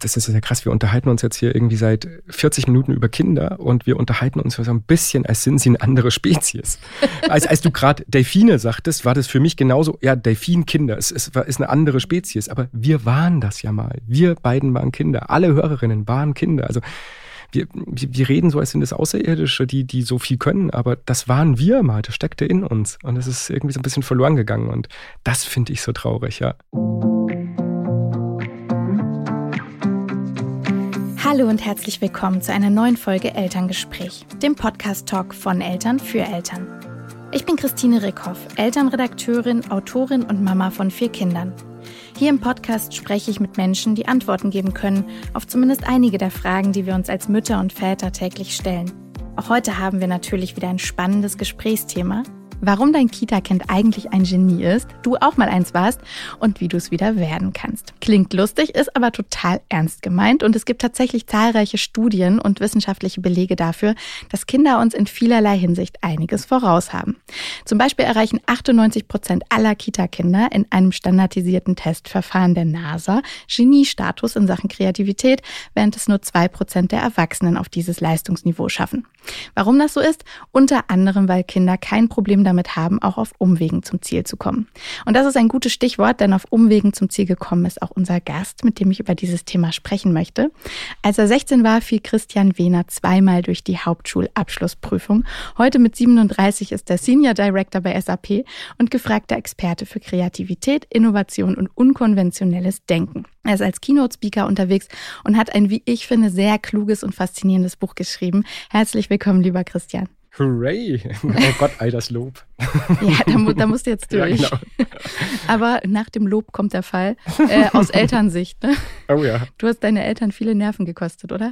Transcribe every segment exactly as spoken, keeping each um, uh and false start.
das ist ja krass, wir unterhalten uns jetzt hier irgendwie seit vierzig Minuten über Kinder und wir unterhalten uns so ein bisschen, als sind sie eine andere Spezies. als, als du gerade Delfine sagtest, war das für mich genauso, ja, Delfinkinder, es, es war, ist eine andere Spezies, aber wir waren das ja mal. Wir beiden waren Kinder, alle Hörerinnen waren Kinder, also Wir, wir reden so, als sind es Außerirdische, die, die so viel können, aber das waren wir mal, das steckte in uns und das ist irgendwie so ein bisschen verloren gegangen und das finde ich so traurig, ja. Hallo und herzlich willkommen zu einer neuen Folge Elterngespräch, dem Podcast-Talk von Eltern für Eltern. Ich bin Christine Rickhoff, Elternredakteurin, Autorin und Mama von vier Kindern. Hier im Podcast spreche ich mit Menschen, die Antworten geben können auf zumindest einige der Fragen, die wir uns als Mütter und Väter täglich stellen. Auch heute haben wir natürlich wieder ein spannendes Gesprächsthema. Warum dein Kita-Kind eigentlich ein Genie ist, du auch mal eins warst und wie du es wieder werden kannst. Klingt lustig, ist aber total ernst gemeint und es gibt tatsächlich zahlreiche Studien und wissenschaftliche Belege dafür, dass Kinder uns in vielerlei Hinsicht einiges voraus haben. Zum Beispiel erreichen achtundneunzig Prozent aller Kita-Kinder in einem standardisierten Testverfahren der NASA Genie-Status in Sachen Kreativität, während es nur zwei Prozent der Erwachsenen auf dieses Leistungsniveau schaffen. Warum das so ist? Unter anderem, weil Kinder kein Problem damit haben, auch auf Umwegen zum Ziel zu kommen. Und das ist ein gutes Stichwort, denn auf Umwegen zum Ziel gekommen ist auch unser Gast, mit dem ich über dieses Thema sprechen möchte. Als er sechzehn war, fiel Christian Wehner zweimal durch die Hauptschulabschlussprüfung. Heute mit siebenunddreißig ist er Senior Director bei S A P und gefragter Experte für Kreativität, Innovation und unkonventionelles Denken. Er ist als Keynote-Speaker unterwegs und hat ein, wie ich finde, sehr kluges und faszinierendes Buch geschrieben. Herzlich willkommen, lieber Christian. Hooray! Oh Gott, all das Lob. Ja, da, mu- da musst du jetzt durch. Ja, genau. Aber nach dem Lob kommt der Fall. Äh, aus Elternsicht. Ne? Oh ja. Du hast deine Eltern viele Nerven gekostet, oder?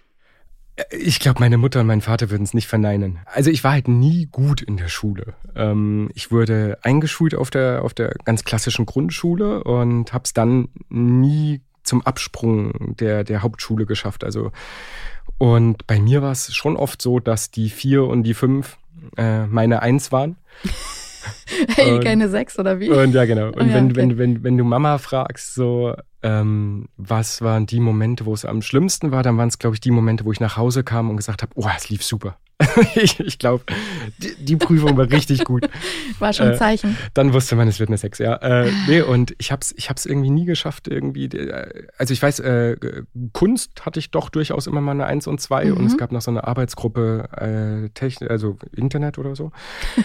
Ich glaube, meine Mutter und mein Vater würden es nicht verneinen. Also ich war halt nie gut in der Schule. Ähm, ich wurde eingeschult auf der, auf der ganz klassischen Grundschule und habe es dann nie zum Absprung der, der Hauptschule geschafft. Also und bei mir war es schon oft so, dass die vier und die fünf äh, meine Eins waren. Hey, und, keine sechs oder wie? Und ja, genau. Und oh, ja, wenn, okay. wenn, wenn, wenn du Mama fragst, so, ähm, was waren die Momente, wo es am schlimmsten war, dann waren es, glaube ich, die Momente, wo ich nach Hause kam und gesagt habe, oh, es lief super. ich ich glaube, die, die Prüfung war richtig gut. War schon ein Zeichen. Äh, dann wusste man, es wird eine Sechs, ja. Äh, nee, und ich habe es ich hab's irgendwie nie geschafft, irgendwie, also ich weiß, äh, Kunst hatte ich doch durchaus immer mal eine Eins und zwei mhm. und es gab noch so eine Arbeitsgruppe, äh, Technik, also Internet oder so.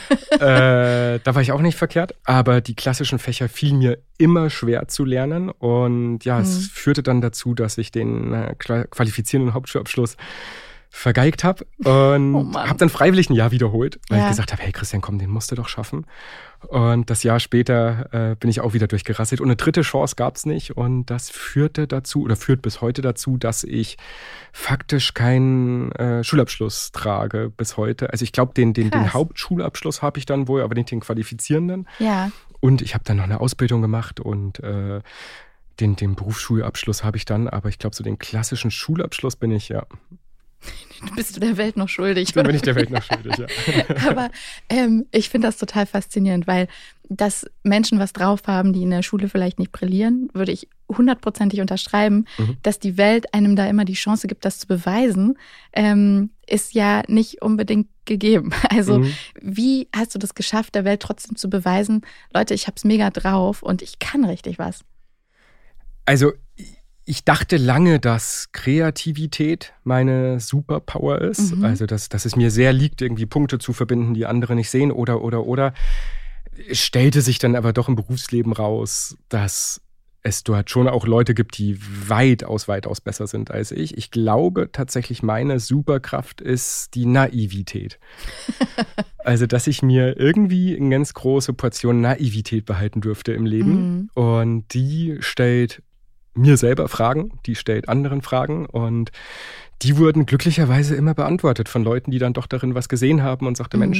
äh, da war ich auch nicht verkehrt, aber die klassischen Fächer fielen mir immer schwer zu lernen und ja, mhm. es führte dann dazu, dass ich den äh, qualifizierenden Hauptschulabschluss vergeigt habe und oh habe dann freiwillig ein Jahr wiederholt, weil ja. ich gesagt habe, hey Christian, komm, den musst du doch schaffen. Und das Jahr später äh, bin ich auch wieder durchgerasselt und eine dritte Chance gab es nicht und das führte dazu oder führt bis heute dazu, dass ich faktisch keinen äh, Schulabschluss trage bis heute. Also ich glaube, den, den, den Hauptschulabschluss habe ich dann wohl, aber nicht den qualifizierenden. Ja. Und ich habe dann noch eine Ausbildung gemacht und äh, den, den Berufsschulabschluss habe ich dann, aber ich glaube, so den klassischen Schulabschluss bin ich, ja. Bist du der Welt noch schuldig? Dann bin ich der Welt noch schuldig, ja. Aber ähm, ich finde das total faszinierend, weil dass Menschen was drauf haben, die in der Schule vielleicht nicht brillieren, würde ich hundertprozentig unterschreiben. Mhm. Dass die Welt einem da immer die Chance gibt, das zu beweisen, ähm, ist ja nicht unbedingt gegeben. Also mhm. wie hast du das geschafft, der Welt trotzdem zu beweisen, Leute, ich hab's mega drauf und ich kann richtig was? Also ich dachte lange, dass Kreativität meine Superpower ist. Mhm. Also, dass, dass es mir sehr liegt, irgendwie Punkte zu verbinden, die andere nicht sehen oder, oder, oder. Es stellte sich dann aber doch im Berufsleben raus, dass es dort schon auch Leute gibt, die weitaus, weitaus besser sind als ich. Ich glaube tatsächlich, meine Superkraft ist die Naivität. Also, dass ich mir irgendwie eine ganz große Portion Naivität behalten dürfte im Leben. Mhm. Und die stellt mir selber Fragen, die stellt anderen Fragen und die wurden glücklicherweise immer beantwortet von Leuten, die dann doch darin was gesehen haben und sagte, mhm. Mensch,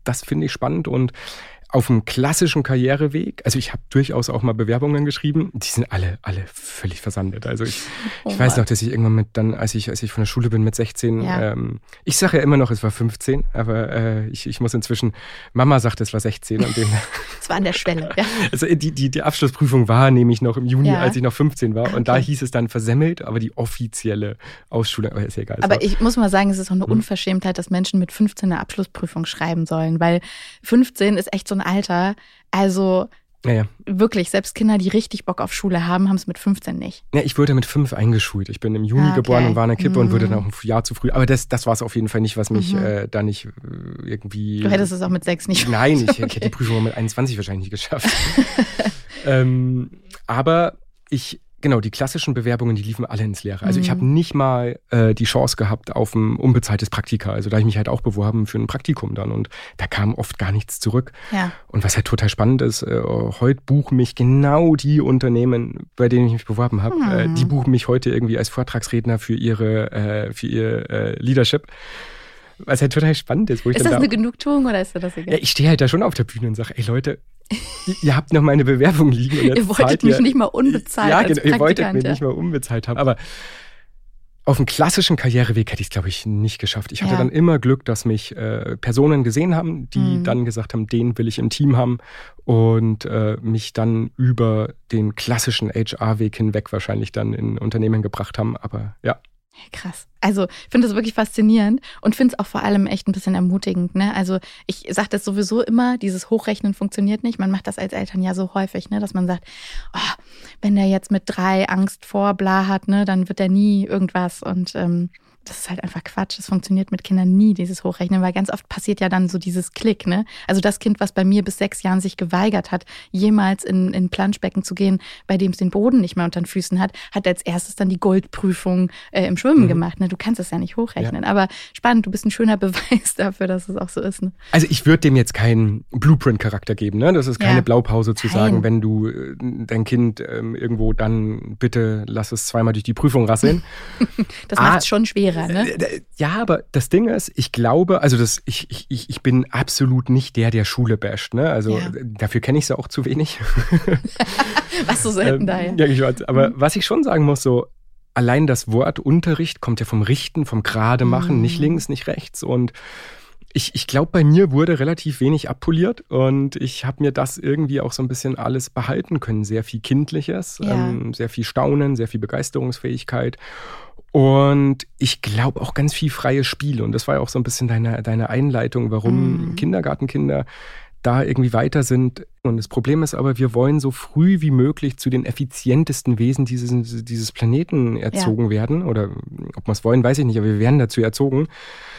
das finde ich spannend und auf dem klassischen Karriereweg, also ich habe durchaus auch mal Bewerbungen geschrieben, die sind alle, alle völlig versandet. Also ich, oh ich weiß noch, dass ich irgendwann mit dann, als ich, als ich von der Schule bin mit sechzehn, ja. ähm, ich sage ja immer noch, es war fünfzehn, aber äh, ich, ich muss inzwischen, Mama sagt, es war sechzehn. Und dem, es war an der Schwelle, ja. Also die, die, die Abschlussprüfung war nämlich noch im Juni, ja. als ich noch fünfzehn war. Okay. Und da hieß es dann versemmelt, aber die offizielle Ausschulung, aber ist ja egal. Aber war, ich muss mal sagen, es ist auch eine Unverschämtheit, dass Menschen mit fünfzehn eine Abschlussprüfung schreiben sollen, weil fünfzehn ist echt so ein Alter, also ja, ja. wirklich, selbst Kinder, die richtig Bock auf Schule haben, haben es mit fünfzehn nicht. Ja, ich wurde mit fünf eingeschult. Ich bin im Juni ah, okay. geboren und war in der Kippe mhm. und wurde dann auch ein Jahr zu früh. Aber das, das war es auf jeden Fall nicht, was mich mhm. äh, da nicht äh, irgendwie... Du hättest es auch mit sechs nicht Nein, ich, okay. ich hätte die Prüfung mit einundzwanzig wahrscheinlich nicht geschafft. ähm, aber ich... Genau, die klassischen Bewerbungen, die liefen alle ins Leere. Also mhm. ich habe nicht mal äh, die Chance gehabt auf ein unbezahltes Praktika. Also da habe ich mich halt auch beworben für ein Praktikum dann und da kam oft gar nichts zurück. Ja. Und was halt total spannend ist, äh, heute buchen mich genau die Unternehmen, bei denen ich mich beworben habe, mhm. äh, die buchen mich heute irgendwie als Vortragsredner für ihre äh, für ihr äh, Leadership. Was halt total spannend ist. Wo ich ist dann das da, eine Genugtuung oder ist dir das egal? Ja, ich stehe halt da schon auf der Bühne und sage, ey Leute, ihr habt noch meine Bewerbung liegen. Und jetzt ihr wolltet mich ihr, nicht mal unbezahlt Ja, als genau, ihr wolltet mich ja. nicht mal unbezahlt haben. Aber auf dem klassischen Karriereweg hätte ich es, glaube ich, nicht geschafft. Ich hatte ja. dann immer Glück, dass mich äh, Personen gesehen haben, die mhm. dann gesagt haben, den will ich im Team haben und äh, mich dann über den klassischen H R-Weg hinweg wahrscheinlich dann in Unternehmen gebracht haben. Aber ja. Krass. Also ich finde das wirklich faszinierend und finde es auch vor allem echt ein bisschen ermutigend. Ne? Also ich sage das sowieso immer, dieses Hochrechnen funktioniert nicht. Man macht das als Eltern ja so häufig, ne? Dass man sagt, oh, wenn der jetzt mit drei Angst vor bla hat, ne, dann wird er nie irgendwas. Und ähm, das ist halt einfach Quatsch. Das funktioniert mit Kindern nie, dieses Hochrechnen, weil ganz oft passiert ja dann so dieses Klick. Ne? Also das Kind, was bei mir bis sechs Jahren sich geweigert hat, jemals in ein Planschbecken zu gehen, bei dem es den Boden nicht mehr unter den Füßen hat, hat als erstes dann die Goldprüfung äh, im Schwimmen mhm. gemacht. Ne? Du kannst es ja nicht hochrechnen. Ja. Aber spannend, du bist ein schöner Beweis dafür, dass es auch so ist. Ne? Also ich würde dem jetzt keinen Blueprint-Charakter geben. Ne? Das ist keine ja. Blaupause zu Nein. sagen, wenn du äh, dein Kind ähm, irgendwo dann bitte lass es zweimal durch die Prüfung rasseln. Das macht es schon schwerer. Ne? Ja, aber das Ding ist, ich glaube, also das, ich, ich, ich bin absolut nicht der, der Schule basht. Ne? Also ja. dafür kenne ich sie auch zu wenig. Was so selten ähm, da, ja. ja ich weiß, aber mhm. was ich schon sagen muss, so allein das Wort Unterricht kommt ja vom Richten, vom Gerade machen, mhm. nicht links, nicht rechts. Und ich, ich glaube, bei mir wurde relativ wenig abpoliert und ich habe mir das irgendwie auch so ein bisschen alles behalten können. Sehr viel Kindliches, ja. ähm, sehr viel Staunen, sehr viel Begeisterungsfähigkeit. Und ich glaube auch ganz viel freies Spiel. Und das war ja auch so ein bisschen deine, deine Einleitung, warum mm. Kindergartenkinder da irgendwie weiter sind. Und das Problem ist aber, wir wollen so früh wie möglich zu den effizientesten Wesen dieses, dieses Planeten erzogen ja. werden. Oder ob wir es wollen, weiß ich nicht, aber wir werden dazu erzogen.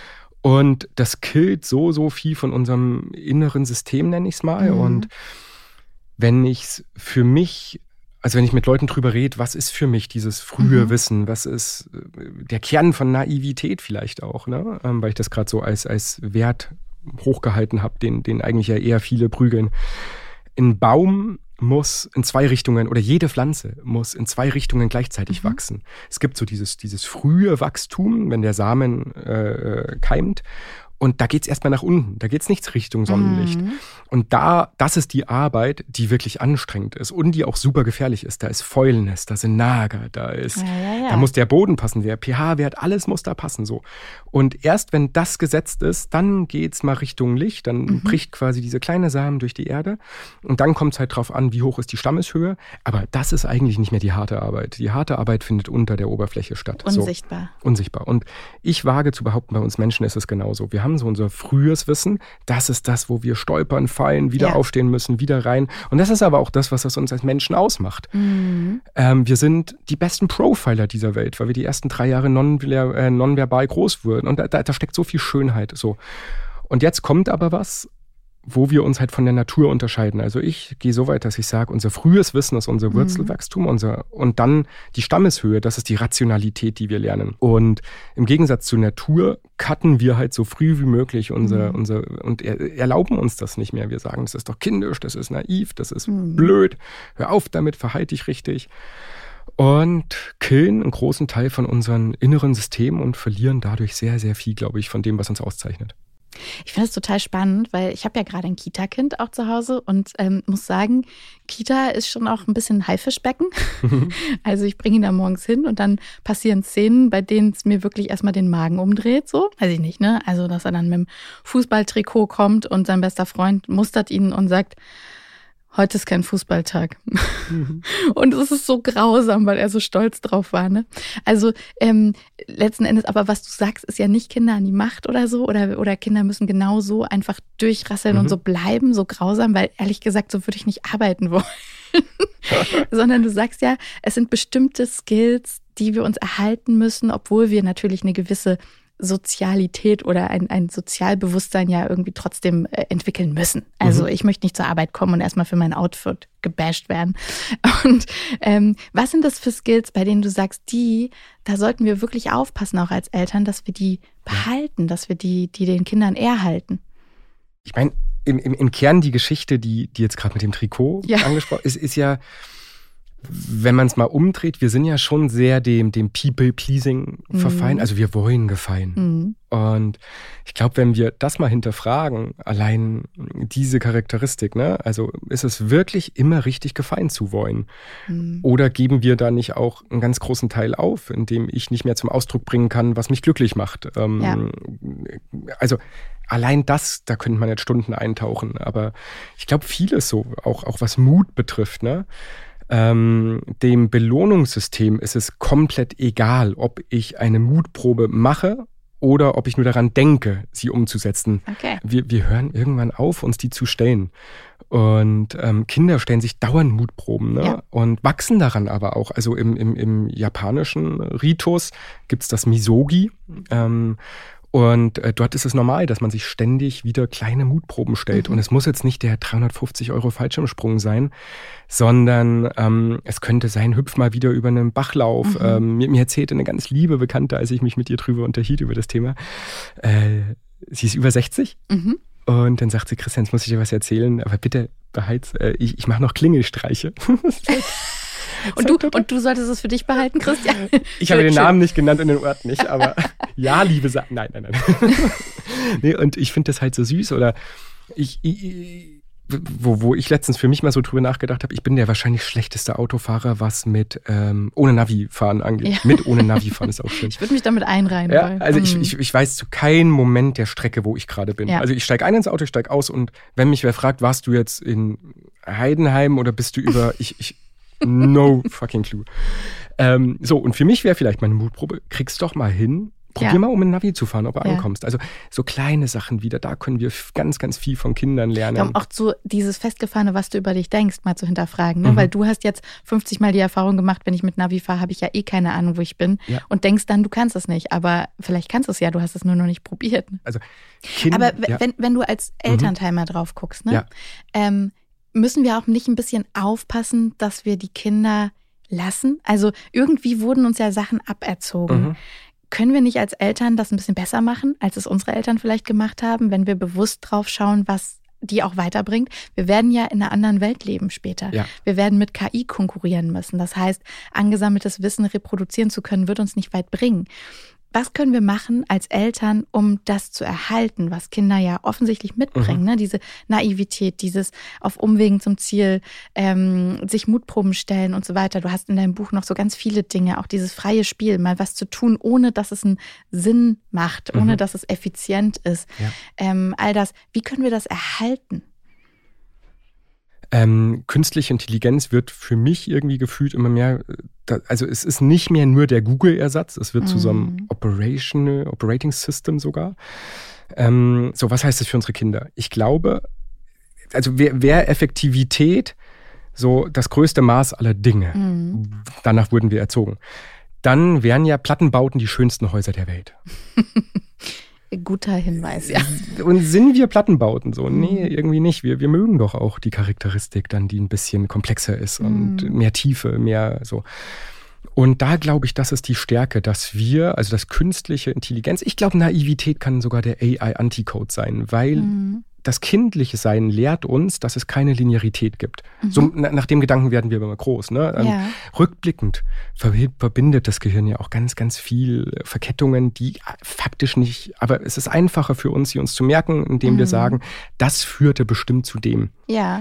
Und das killt so, so viel von unserem inneren System, nenne ich es mal. Mm. Und wenn ich es für mich... Also wenn ich mit Leuten drüber rede, was ist für mich dieses frühe mhm. Wissen, was ist der Kern von Naivität vielleicht auch, ne? Ähm, weil ich das gerade so als, als Wert hochgehalten habe, den, den eigentlich ja eher viele prügeln. Ein Baum muss in zwei Richtungen, oder jede Pflanze muss in zwei Richtungen gleichzeitig mhm. wachsen. Es gibt so dieses, dieses frühe Wachstum, wenn der Samen äh, keimt. Und da geht's erstmal nach unten, da geht's nichts Richtung Sonnenlicht. Mhm. Und da, das ist die Arbeit, die wirklich anstrengend ist und die auch super gefährlich ist. Da ist Fäulnis, da sind Nager, da ist, ja, ja, ja. da muss der Boden passen, der pH-Wert, alles muss da passen so. Und erst wenn das gesetzt ist, dann geht's mal Richtung Licht, dann mhm. bricht quasi diese kleine Samen durch die Erde und dann kommt's halt drauf an, wie hoch ist die Stammeshöhe. Aber das ist eigentlich nicht mehr die harte Arbeit. Die harte Arbeit findet unter der Oberfläche statt. Unsichtbar. So, unsichtbar. Und ich wage zu behaupten, bei uns Menschen ist es genauso. Wir haben so unser frühes Wissen, das ist das, wo wir stolpern, fallen, wieder ja. aufstehen müssen, wieder rein. Und das ist aber auch das, was das uns als Menschen ausmacht. Mhm. Ähm, wir sind die besten Profiler dieser Welt, weil wir die ersten drei Jahre non, äh, nonverbal groß wurden. Und da, da steckt so viel Schönheit. So. Und jetzt kommt aber was, wo wir uns halt von der Natur unterscheiden. Also ich gehe so weit, dass ich sage, unser frühes Wissen ist unser Wurzelwachstum, mhm. unser, und dann die Stammeshöhe, das ist die Rationalität, die wir lernen. Und im Gegensatz zur Natur cutten wir halt so früh wie möglich unser, mhm. unser und er, erlauben uns das nicht mehr. Wir sagen, das ist doch kindisch, das ist naiv, das ist mhm. blöd, hör auf damit, verhalte dich richtig. Und killen einen großen Teil von unserem inneren System und verlieren dadurch sehr, sehr viel, glaube ich, von dem, was uns auszeichnet. Ich finde es total spannend, weil ich habe ja gerade ein Kita-Kind auch zu Hause und ähm, muss sagen, Kita ist schon auch ein bisschen Haifischbecken. Also ich bringe ihn da morgens hin und dann passieren Szenen, bei denen es mir wirklich erstmal den Magen umdreht, so, weiß ich nicht, ne? Also dass er dann mit dem Fußballtrikot kommt und sein bester Freund mustert ihn und sagt, heute ist kein Fußballtag. Mhm. Und es ist so grausam, weil er so stolz drauf war. Ne? Also ähm, letzten Endes, aber was du sagst, ist ja nicht Kinder an die Macht oder so. Oder, oder Kinder müssen genau so einfach durchrasseln mhm. und so bleiben, so grausam, weil ehrlich gesagt, so würde ich nicht arbeiten wollen. Sondern du sagst ja, es sind bestimmte Skills, die wir uns erhalten müssen, obwohl wir natürlich eine gewisse Sozialität oder ein, ein Sozialbewusstsein ja irgendwie trotzdem äh, entwickeln müssen. Also mhm. ich möchte nicht zur Arbeit kommen und erstmal für mein Outfit gebasht werden. Und ähm, was sind das für Skills, bei denen du sagst, die, da sollten wir wirklich aufpassen, auch als Eltern, dass wir die behalten, dass wir die, die den Kindern erhalten? Ich meine, im, im, im Kern die Geschichte, die, die jetzt gerade mit dem Trikot ja. angesprochen ist, ist ja, wenn man es mal umdreht, wir sind ja schon sehr dem, dem People-Pleasing mhm. verfallen. Also wir wollen gefallen. Mhm. Und ich glaube, wenn wir das mal hinterfragen, allein diese Charakteristik, ne, also ist es wirklich immer richtig gefallen zu wollen? Mhm. Oder geben wir da nicht auch einen ganz großen Teil auf, indem ich nicht mehr zum Ausdruck bringen kann, was mich glücklich macht? Ähm, ja. Also allein das, da könnte man jetzt Stunden eintauchen. Aber ich glaube, vieles so, auch, auch was Mut betrifft, ne? Ähm, dem Belohnungssystem ist es komplett egal, ob ich eine Mutprobe mache oder ob ich nur daran denke, sie umzusetzen. Okay. Wir, wir hören irgendwann auf, uns die zu stellen. Und ähm, Kinder stellen sich dauernd Mutproben, ne? Ja. Und wachsen daran aber auch. Also im, im, im japanischen Ritus gibt's das Misogi. Ähm, Und äh, dort ist es normal, dass man sich ständig wieder kleine Mutproben stellt. Mhm. Und es muss jetzt nicht der dreihundertfünfzig Euro Fallschirmsprung sein, sondern ähm, es könnte sein, hüpf mal wieder über einen Bachlauf. Mhm. Ähm, mir, mir erzählte eine ganz liebe Bekannte, als ich mich mit ihr drüber unterhielt, über das Thema. Äh, sie ist über sechzig. Mhm. Und dann sagt sie, Christian, jetzt muss ich dir was erzählen, aber bitte beheiz, äh, ich, ich mache noch Klingelstreiche. Und du, und du solltest es für dich behalten, Christian? Ich habe den Namen nicht genannt und den Ort nicht, aber ja, liebe Sachen. Nein, nein, nein. Nee, und ich finde das halt so süß. Oder ich, ich wo, wo ich letztens für mich mal so drüber nachgedacht habe, ich bin der wahrscheinlich schlechteste Autofahrer, was mit ähm, ohne Navi fahren angeht. Ja. Mit ohne Navi fahren ist auch schön. Ich würde mich damit einreihen. Ja, also mhm. ich, ich, ich weiß zu keinem Moment der Strecke, wo ich gerade bin. Ja. Also ich steige ein ins Auto, ich steige aus und wenn mich wer fragt, warst du jetzt in Heidenheim oder bist du über... ich, ich no fucking clue. Ähm, so, und für mich wäre vielleicht meine Mutprobe, kriegst doch mal hin, probier ja. mal, um ein Navi zu fahren, ob du ja. ankommst. Also so kleine Sachen wieder, da können wir ganz, ganz viel von Kindern lernen. Ja, um auch so dieses Festgefahrene, was du über dich denkst, mal zu hinterfragen. Ne? Mhm. Weil du hast jetzt fünfzig Mal die Erfahrung gemacht, wenn ich mit Navi fahre, habe ich ja eh keine Ahnung, wo ich bin. Ja. Und denkst dann, du kannst es nicht. Aber vielleicht kannst du es ja, du hast es nur noch nicht probiert. Also, kind, Aber w- ja. wenn, wenn du als Elternteil mal drauf guckst, ne? Ja. Ähm, müssen wir auch nicht ein bisschen aufpassen, dass wir die Kinder lassen? Also irgendwie wurden uns ja Sachen aberzogen. Mhm. Können wir nicht als Eltern das ein bisschen besser machen, als es unsere Eltern vielleicht gemacht haben, wenn wir bewusst drauf schauen, was die auch weiterbringt? Wir werden ja in einer anderen Welt leben später. Ja. Wir werden mit K I konkurrieren müssen. Das heißt, angesammeltes Wissen reproduzieren zu können, wird uns nicht weit bringen. Was können wir machen als Eltern, um das zu erhalten, was Kinder ja offensichtlich mitbringen? Mhm. Ne? Diese Naivität, dieses auf Umwegen zum Ziel, ähm, sich Mutproben stellen und so weiter. Du hast in deinem Buch noch so ganz viele Dinge, auch dieses freie Spiel, mal was zu tun, ohne dass es einen Sinn macht, ohne mhm. dass es effizient ist. Ja. Ähm, all das. Wie können wir das erhalten? Ähm, künstliche Intelligenz wird für mich irgendwie gefühlt immer mehr, da, also es ist nicht mehr nur der Google-Ersatz, es wird mm. zu so einem Operational, Operating System sogar. Ähm, so, was heißt das für unsere Kinder? Ich glaube, also wäre wär Effektivität so das größte Maß aller Dinge, mm. danach wurden wir erzogen, dann wären ja Plattenbauten die schönsten Häuser der Welt. Guter Hinweis, ja. Und sind wir Plattenbauten so? Nee, irgendwie nicht. Wir, wir mögen doch auch die Charakteristik dann, die ein bisschen komplexer ist und mm. mehr Tiefe, mehr so. Und da glaube ich, das ist die Stärke, dass wir, also das künstliche Intelligenz, ich glaube, Naivität kann sogar der A I-Anticode sein, weil mm. das kindliche Sein lehrt uns, dass es keine Linearität gibt. Mhm. So, na, nach dem Gedanken werden wir immer groß. Ne? Ähm, ja. Rückblickend verbindet das Gehirn ja auch ganz, ganz viel Verkettungen, die faktisch nicht, aber es ist einfacher für uns, sie uns zu merken, indem mhm. wir sagen, das führte bestimmt zu dem. Ja.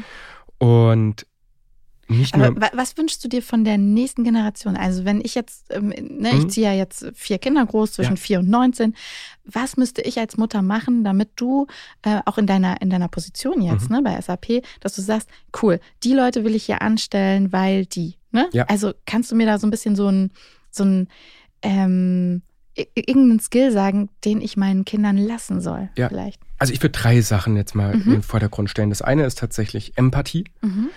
Und nicht Aber nur, was wünschst du dir von der nächsten Generation? Also wenn ich jetzt, ähm, ne, ich ziehe ja jetzt vier Kinder groß, zwischen ja. vier und neunzehn. Was müsste ich als Mutter machen, damit du äh, auch in deiner, in deiner Position jetzt, mhm. ne, bei S A P, dass du sagst, cool, die Leute will ich hier anstellen, weil die, ne? Ja. Also kannst du mir da so ein bisschen so ein, so ein, ähm, irgendeinen Skill sagen, den ich meinen Kindern lassen soll, ja. vielleicht? Also ich würde drei Sachen jetzt mal Mhm. in den Vordergrund stellen. Das eine ist tatsächlich Empathie. Mhm.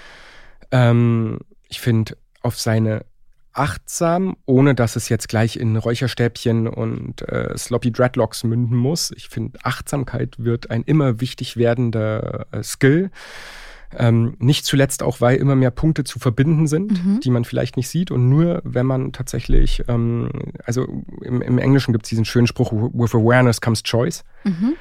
Ähm, ich finde, auf seine achtsam, ohne dass es jetzt gleich in Räucherstäbchen und äh, Sloppy Dreadlocks münden muss. Ich finde, Achtsamkeit wird ein immer wichtig werdender äh, Skill. Ähm, nicht zuletzt auch, weil immer mehr Punkte zu verbinden sind, mhm. die man vielleicht nicht sieht. Und nur wenn man tatsächlich, ähm, also im, im Englischen gibt es diesen schönen Spruch, with awareness comes choice. Mhm.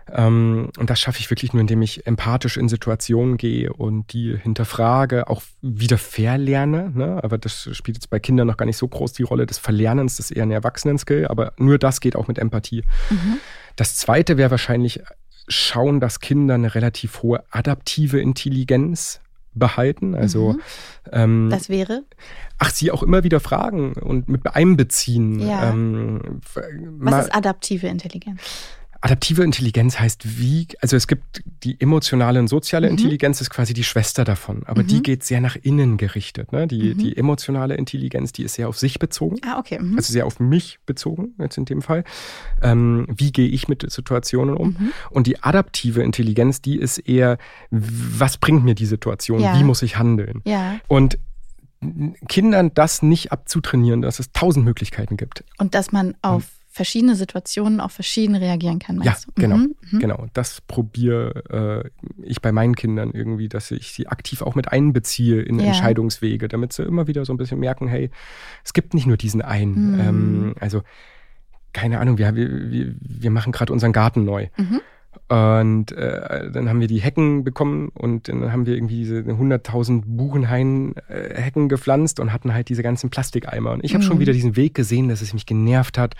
Ähm, und das schaffe ich wirklich nur, indem ich empathisch in Situationen gehe und die hinterfrage, auch wieder verlerne. Ne? Aber das spielt jetzt bei Kindern noch gar nicht so groß die Rolle des Verlernens, das ist eher ein Erwachsenen-Skill. Aber nur das geht auch mit Empathie. Mhm. Das Zweite wäre wahrscheinlich schauen, dass Kinder eine relativ hohe adaptive Intelligenz behalten. Also mhm. ähm, das wäre? Ach, sie auch immer wieder fragen und mit einbeziehen. Ja. Ähm, Was ist adaptive Intelligenz? Adaptive Intelligenz heißt wie, also es gibt die emotionale und soziale mhm. Intelligenz, ist quasi die Schwester davon, aber mhm. die geht sehr nach innen gerichtet. Ne? Die, mhm. die emotionale Intelligenz, die ist sehr auf sich bezogen, ah, okay. mhm. also sehr auf mich bezogen, jetzt in dem Fall. Ähm, wie gehe ich mit Situationen um? Mhm. Und die adaptive Intelligenz, die ist eher, was bringt mir die Situation? Ja. Wie muss ich handeln? Ja. Und Kindern das nicht abzutrainieren, dass es tausend Möglichkeiten gibt. Und dass man auf mhm. verschiedene Situationen auch verschieden reagieren kann. Ja, du? genau, mhm. genau. Das probiere äh, ich bei meinen Kindern irgendwie, dass ich sie aktiv auch mit einbeziehe in ja. Entscheidungswege, damit sie immer wieder so ein bisschen merken, hey, es gibt nicht nur diesen einen. Mhm. Ähm, also, keine Ahnung, wir, wir, wir machen gerade unseren Garten neu. Mhm. Und äh, dann haben wir die Hecken bekommen und dann haben wir irgendwie diese hunderttausend Buchenhain-Hecken gepflanzt und hatten halt diese ganzen Plastikeimer. Und ich habe mhm. schon wieder diesen Weg gesehen, dass es mich genervt hat,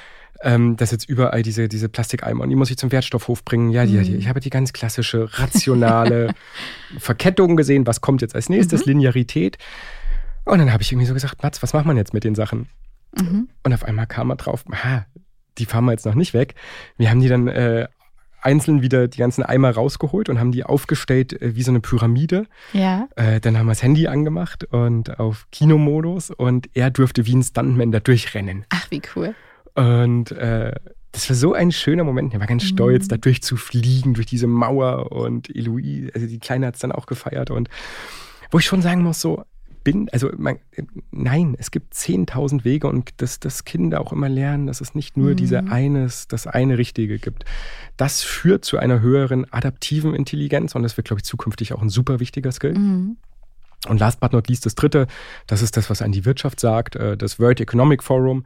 ähm, dass jetzt überall diese, diese Plastikeimer und die muss ich zum Wertstoffhof bringen. Ja, die, die, ich habe die ganz klassische, rationale Verkettung gesehen. Was kommt jetzt als nächstes? Mhm. Linearität. Und dann habe ich irgendwie so gesagt, Mats, was macht man jetzt mit den Sachen? Mhm. Und auf einmal kam man drauf, aha, die fahren wir jetzt noch nicht weg. Wir haben die dann äh, einzeln wieder die ganzen Eimer rausgeholt und haben die aufgestellt äh, wie so eine Pyramide. Ja. Äh, dann haben wir das Handy angemacht und auf Kinomodus und er durfte wie ein Stuntman da durchrennen. Ach, wie cool. Und äh, das war so ein schöner Moment. Er war ganz stolz, mhm. da durchzufliegen, durch diese Mauer und Eloise, also die Kleine hat es dann auch gefeiert. Und wo ich schon sagen muss, so, bin, also man, nein, es gibt zehntausend Wege und dass, dass Kinder auch immer lernen, dass es nicht nur mhm. diese eines, das eine Richtige gibt. Das führt zu einer höheren adaptiven Intelligenz und das wird, glaube ich, zukünftig auch ein super wichtiger Skill. Mhm. Und last but not least das Dritte, das ist das, was an die Wirtschaft sagt, das World Economic Forum.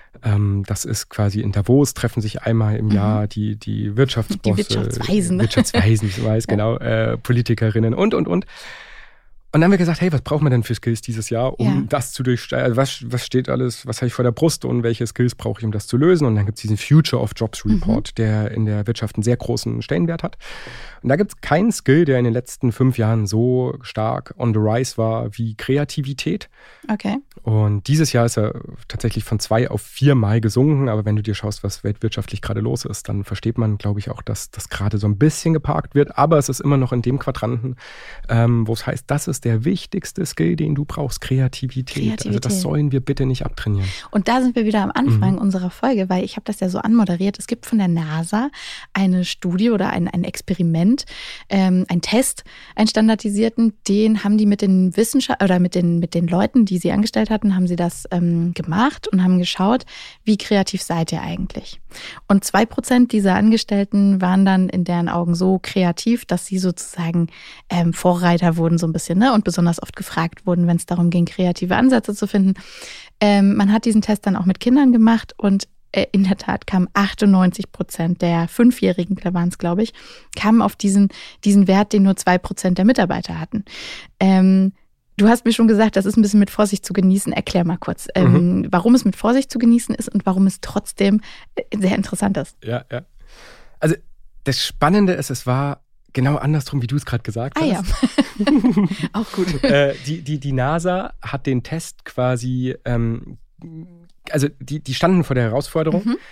Das ist quasi in Davos, treffen sich einmal im mhm. Jahr die, die Wirtschaftsbosse, die Wirtschaftsweisen, Wirtschaftsweisen, ich weiß, ja. genau, äh, Politikerinnen und, und, und. Und dann haben wir gesagt, hey, was brauchen wir denn für Skills dieses Jahr, um ja. das zu durchsteigen? Also was, was steht alles, was habe ich vor der Brust und welche Skills brauche ich, um das zu lösen? Und dann gibt es diesen Future of Jobs Report, mhm. der in der Wirtschaft einen sehr großen Stellenwert hat. Und da gibt es keinen Skill, der in den letzten fünf Jahren so stark on the rise war wie Kreativität. Okay. Und dieses Jahr ist er tatsächlich von zwei auf vier Mal gesunken. Aber wenn du dir schaust, was weltwirtschaftlich gerade los ist, dann versteht man, glaube ich, auch, dass das gerade so ein bisschen geparkt wird. Aber es ist immer noch in dem Quadranten, ähm, wo es heißt, das ist der wichtigste Skill, den du brauchst, Kreativität. Kreativität. Also das sollen wir bitte nicht abtrainieren. Und da sind wir wieder am Anfang mhm. unserer Folge, weil ich habe das ja so anmoderiert. Es gibt von der NASA eine Studie oder ein, ein Experiment, ähm, ein Test, einen standardisierten, den haben die mit den Wissenschaft oder mit den, mit den Leuten, die sie angestellt hatten, haben sie das ähm, gemacht und haben geschaut, wie kreativ seid ihr eigentlich? Und zwei Prozent dieser Angestellten waren dann in deren Augen so kreativ, dass sie sozusagen ähm, Vorreiter wurden so ein bisschen, ne? Und besonders oft gefragt wurden, wenn es darum ging, kreative Ansätze zu finden. Ähm, man hat diesen Test dann auch mit Kindern gemacht und äh, in der Tat kamen achtundneunzig Prozent der Fünfjährigen, da waren es, glaube ich, kamen auf diesen, diesen Wert, den nur zwei Prozent der Mitarbeiter hatten. Ähm, du hast mir schon gesagt, das ist ein bisschen mit Vorsicht zu genießen. Erklär mal kurz, ähm, mhm. warum es mit Vorsicht zu genießen ist und warum es trotzdem sehr interessant ist. Ja, ja. Also das Spannende ist, es war genau andersrum, wie du es gerade gesagt ah, hast. Ah ja, auch gut. äh, die, die, die NASA hat den Test quasi, ähm, also die, die standen vor der Herausforderung, mhm.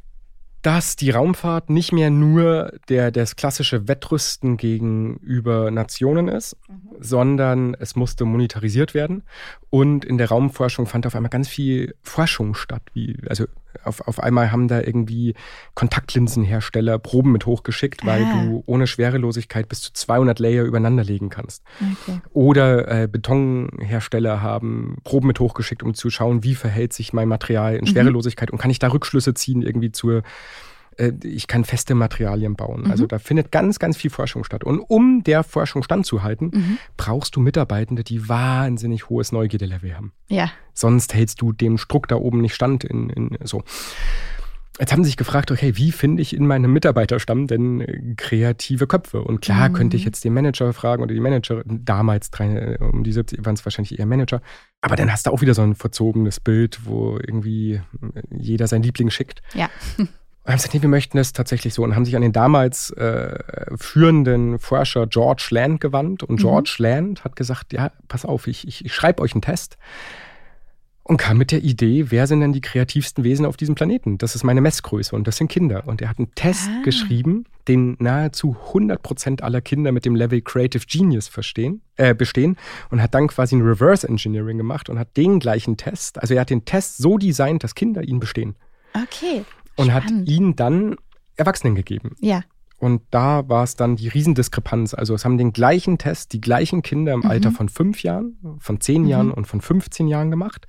dass die Raumfahrt nicht mehr nur der, das klassische Wettrüsten gegenüber Nationen ist, mhm. sondern es musste monetarisiert werden. Und in der Raumforschung fand auf einmal ganz viel Forschung statt. Wie, also auf, auf einmal haben da irgendwie Kontaktlinsenhersteller Proben mit hochgeschickt, weil ah. du ohne Schwerelosigkeit bis zu zweihundert Layer übereinander legen kannst. Okay. Oder äh, Betonhersteller haben Proben mit hochgeschickt, um zu schauen, wie verhält sich mein Material in Schwerelosigkeit mhm. und kann ich da Rückschlüsse ziehen irgendwie zur ich kann feste Materialien bauen. Mhm. Also da findet ganz, ganz viel Forschung statt. Und um der Forschung standzuhalten, mhm. brauchst du Mitarbeitende, die wahnsinnig hohes Neugierdelevel haben. Ja. Sonst hältst du dem Struck da oben nicht stand. In, in, so. Jetzt haben sie sich gefragt, okay, wie finde ich in meinem Mitarbeiterstamm denn kreative Köpfe? Und klar mhm. könnte ich jetzt den Manager fragen oder die Manager, damals drei, um die siebzig waren es wahrscheinlich eher Manager. Aber dann hast du auch wieder so ein verzogenes Bild, wo irgendwie jeder seinen Liebling schickt. Ja. Und haben gesagt, nee, wir möchten es tatsächlich so. Und haben sich an den damals äh, führenden Forscher George Land gewandt. Und George mhm. Land hat gesagt, ja, pass auf, ich, ich, ich schreibe euch einen Test. Und kam mit der Idee, wer sind denn die kreativsten Wesen auf diesem Planeten? Das ist meine Messgröße und das sind Kinder. Und er hat einen Test ah. geschrieben, den nahezu hundert Prozent aller Kinder mit dem Level Creative Genius verstehen, äh, bestehen. Und hat dann quasi ein Reverse Engineering gemacht und hat den gleichen Test, also er hat den Test so designt, dass Kinder ihn bestehen. Okay. Und Spannend. hat ihn dann Erwachsenen gegeben. Ja. Und da war es dann die Riesendiskrepanz. Also es haben den gleichen Test die gleichen Kinder im mhm. Alter von fünf Jahren, von zehn mhm. Jahren und von fünfzehn Jahren gemacht.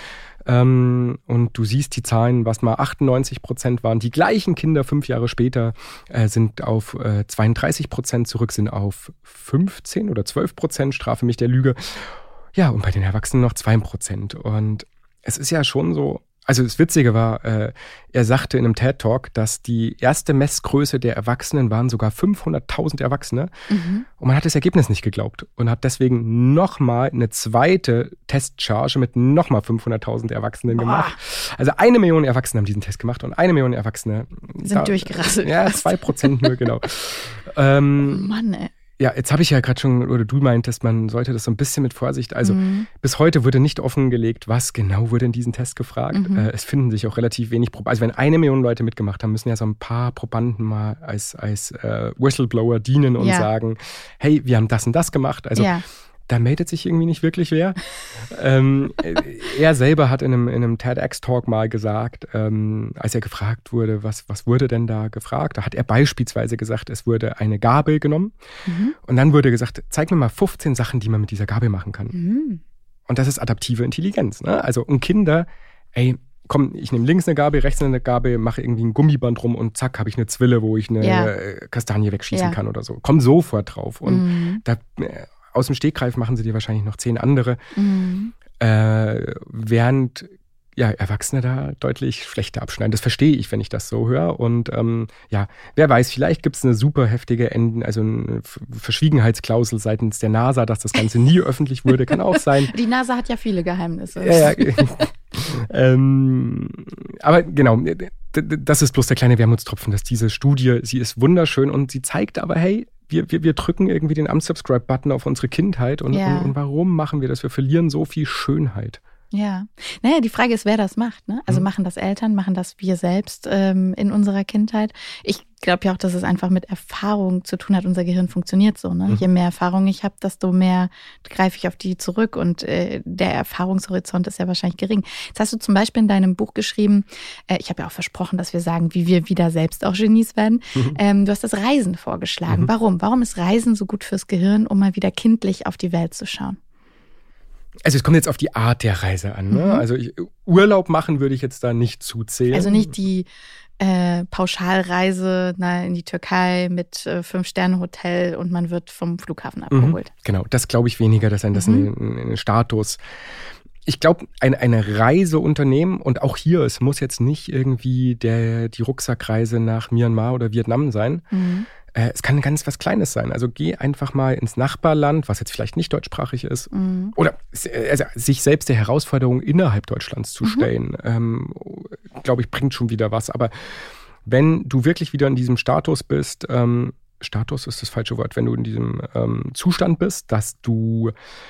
Ähm, und du siehst die Zahlen, was mal achtundneunzig Prozent waren. Die gleichen Kinder fünf Jahre später äh, sind auf äh, zweiunddreißig Prozent zurück, sind auf fünfzehn oder zwölf Prozent, strafe mich der Lüge. Ja, und bei den Erwachsenen noch zwei Prozent. Und es ist ja schon so, also das Witzige war, äh, er sagte in einem TED-Talk, dass die erste Messgröße der Erwachsenen waren sogar fünfhunderttausend Erwachsene. Mhm. Und man hat das Ergebnis nicht geglaubt und hat deswegen nochmal eine zweite Testcharge mit nochmal fünfhunderttausend Erwachsenen Boah. gemacht. Also eine Million Erwachsene haben diesen Test gemacht und eine Million Erwachsene sind da, durchgerasselt. Ja, zwei Prozent nur, genau. ähm, oh Mann, ey. Ja, jetzt habe ich ja gerade schon, oder du meintest, man sollte das so ein bisschen mit Vorsicht, also mhm. bis heute wurde nicht offengelegt, was genau wurde in diesem Test gefragt. Mhm. Äh, es finden sich auch relativ wenig Probanden. Also wenn eine Million Leute mitgemacht haben, müssen ja so ein paar Probanden mal als, als äh, Whistleblower dienen und ja. sagen, hey, wir haben das und das gemacht. Also ja. da meldet sich irgendwie nicht wirklich wer. ähm, er selber hat in einem, in einem TEDx-Talk mal gesagt, ähm, als er gefragt wurde, was, was wurde denn da gefragt? Da hat er beispielsweise gesagt, es wurde eine Gabel genommen. Mhm. Und dann wurde gesagt, zeig mir mal fünfzehn Sachen, die man mit dieser Gabel machen kann. Mhm. Und das ist adaptive Intelligenz. Ne? Also und Kinder, ey, komm, ich nehme links eine Gabel, rechts eine Gabel, mache irgendwie ein Gummiband rum und zack, habe ich eine Zwille, wo ich eine ja. Kastanie wegschießen ja. kann oder so. Komm sofort drauf. Und mhm. da... Aus dem Stegreif machen sie dir wahrscheinlich noch zehn andere, mhm. äh, während ja, Erwachsene da deutlich schlechter abschneiden. Das verstehe ich, wenn ich das so höre. Und ähm, ja, wer weiß, vielleicht gibt es eine super heftige Enden, also eine Verschwiegenheitsklausel seitens der NASA, dass das Ganze nie öffentlich wurde, kann auch sein. Die NASA hat ja viele Geheimnisse. Ja, ja. ähm, aber genau, das ist bloß der kleine Wermutstropfen, dass diese Studie, sie ist wunderschön und sie zeigt aber, hey, Wir, wir, wir drücken irgendwie den Unsubscribe-Button auf unsere Kindheit und, ja. und, und warum machen wir das? Wir verlieren so viel Schönheit. Ja, naja, die Frage ist, wer das macht. Ne? Also mhm. machen das Eltern, machen das wir selbst ähm, in unserer Kindheit? Ich glaube ja auch, dass es einfach mit Erfahrung zu tun hat. Unser Gehirn funktioniert so. Ne? Mhm. Je mehr Erfahrung ich habe, desto mehr greife ich auf die zurück und äh, der Erfahrungshorizont ist ja wahrscheinlich gering. Jetzt hast du zum Beispiel in deinem Buch geschrieben, äh, ich habe ja auch versprochen, dass wir sagen, wie wir wieder selbst auch Genies werden. Mhm. Ähm, du hast das Reisen vorgeschlagen. Mhm. Warum? Warum ist Reisen so gut fürs Gehirn, um mal wieder kindlich auf die Welt zu schauen? Also es kommt jetzt auf die Art der Reise an. Ne? Mhm. Also ich, Urlaub machen würde ich jetzt da nicht zuzählen. Also nicht die äh, Pauschalreise na, in die Türkei mit äh, Fünf-Sterne-Hotel und man wird vom Flughafen abgeholt. Mhm. Genau, das glaube ich weniger, dass ein das mhm. ein, ein Status ich glaube, eine, eine Reise unternehmen und auch hier, es muss jetzt nicht irgendwie der, die Rucksackreise nach Myanmar oder Vietnam sein. Mhm. Äh, es kann ganz was Kleines sein. Also geh einfach mal ins Nachbarland, was jetzt vielleicht nicht deutschsprachig ist. Mhm. Oder also, sich selbst der Herausforderung innerhalb Deutschlands zu stellen, mhm. ähm, glaube ich, bringt schon wieder was. Aber wenn du wirklich wieder in diesem Status bist, ähm, Status ist das falsche Wort, wenn du in diesem ähm, Zustand bist, dass du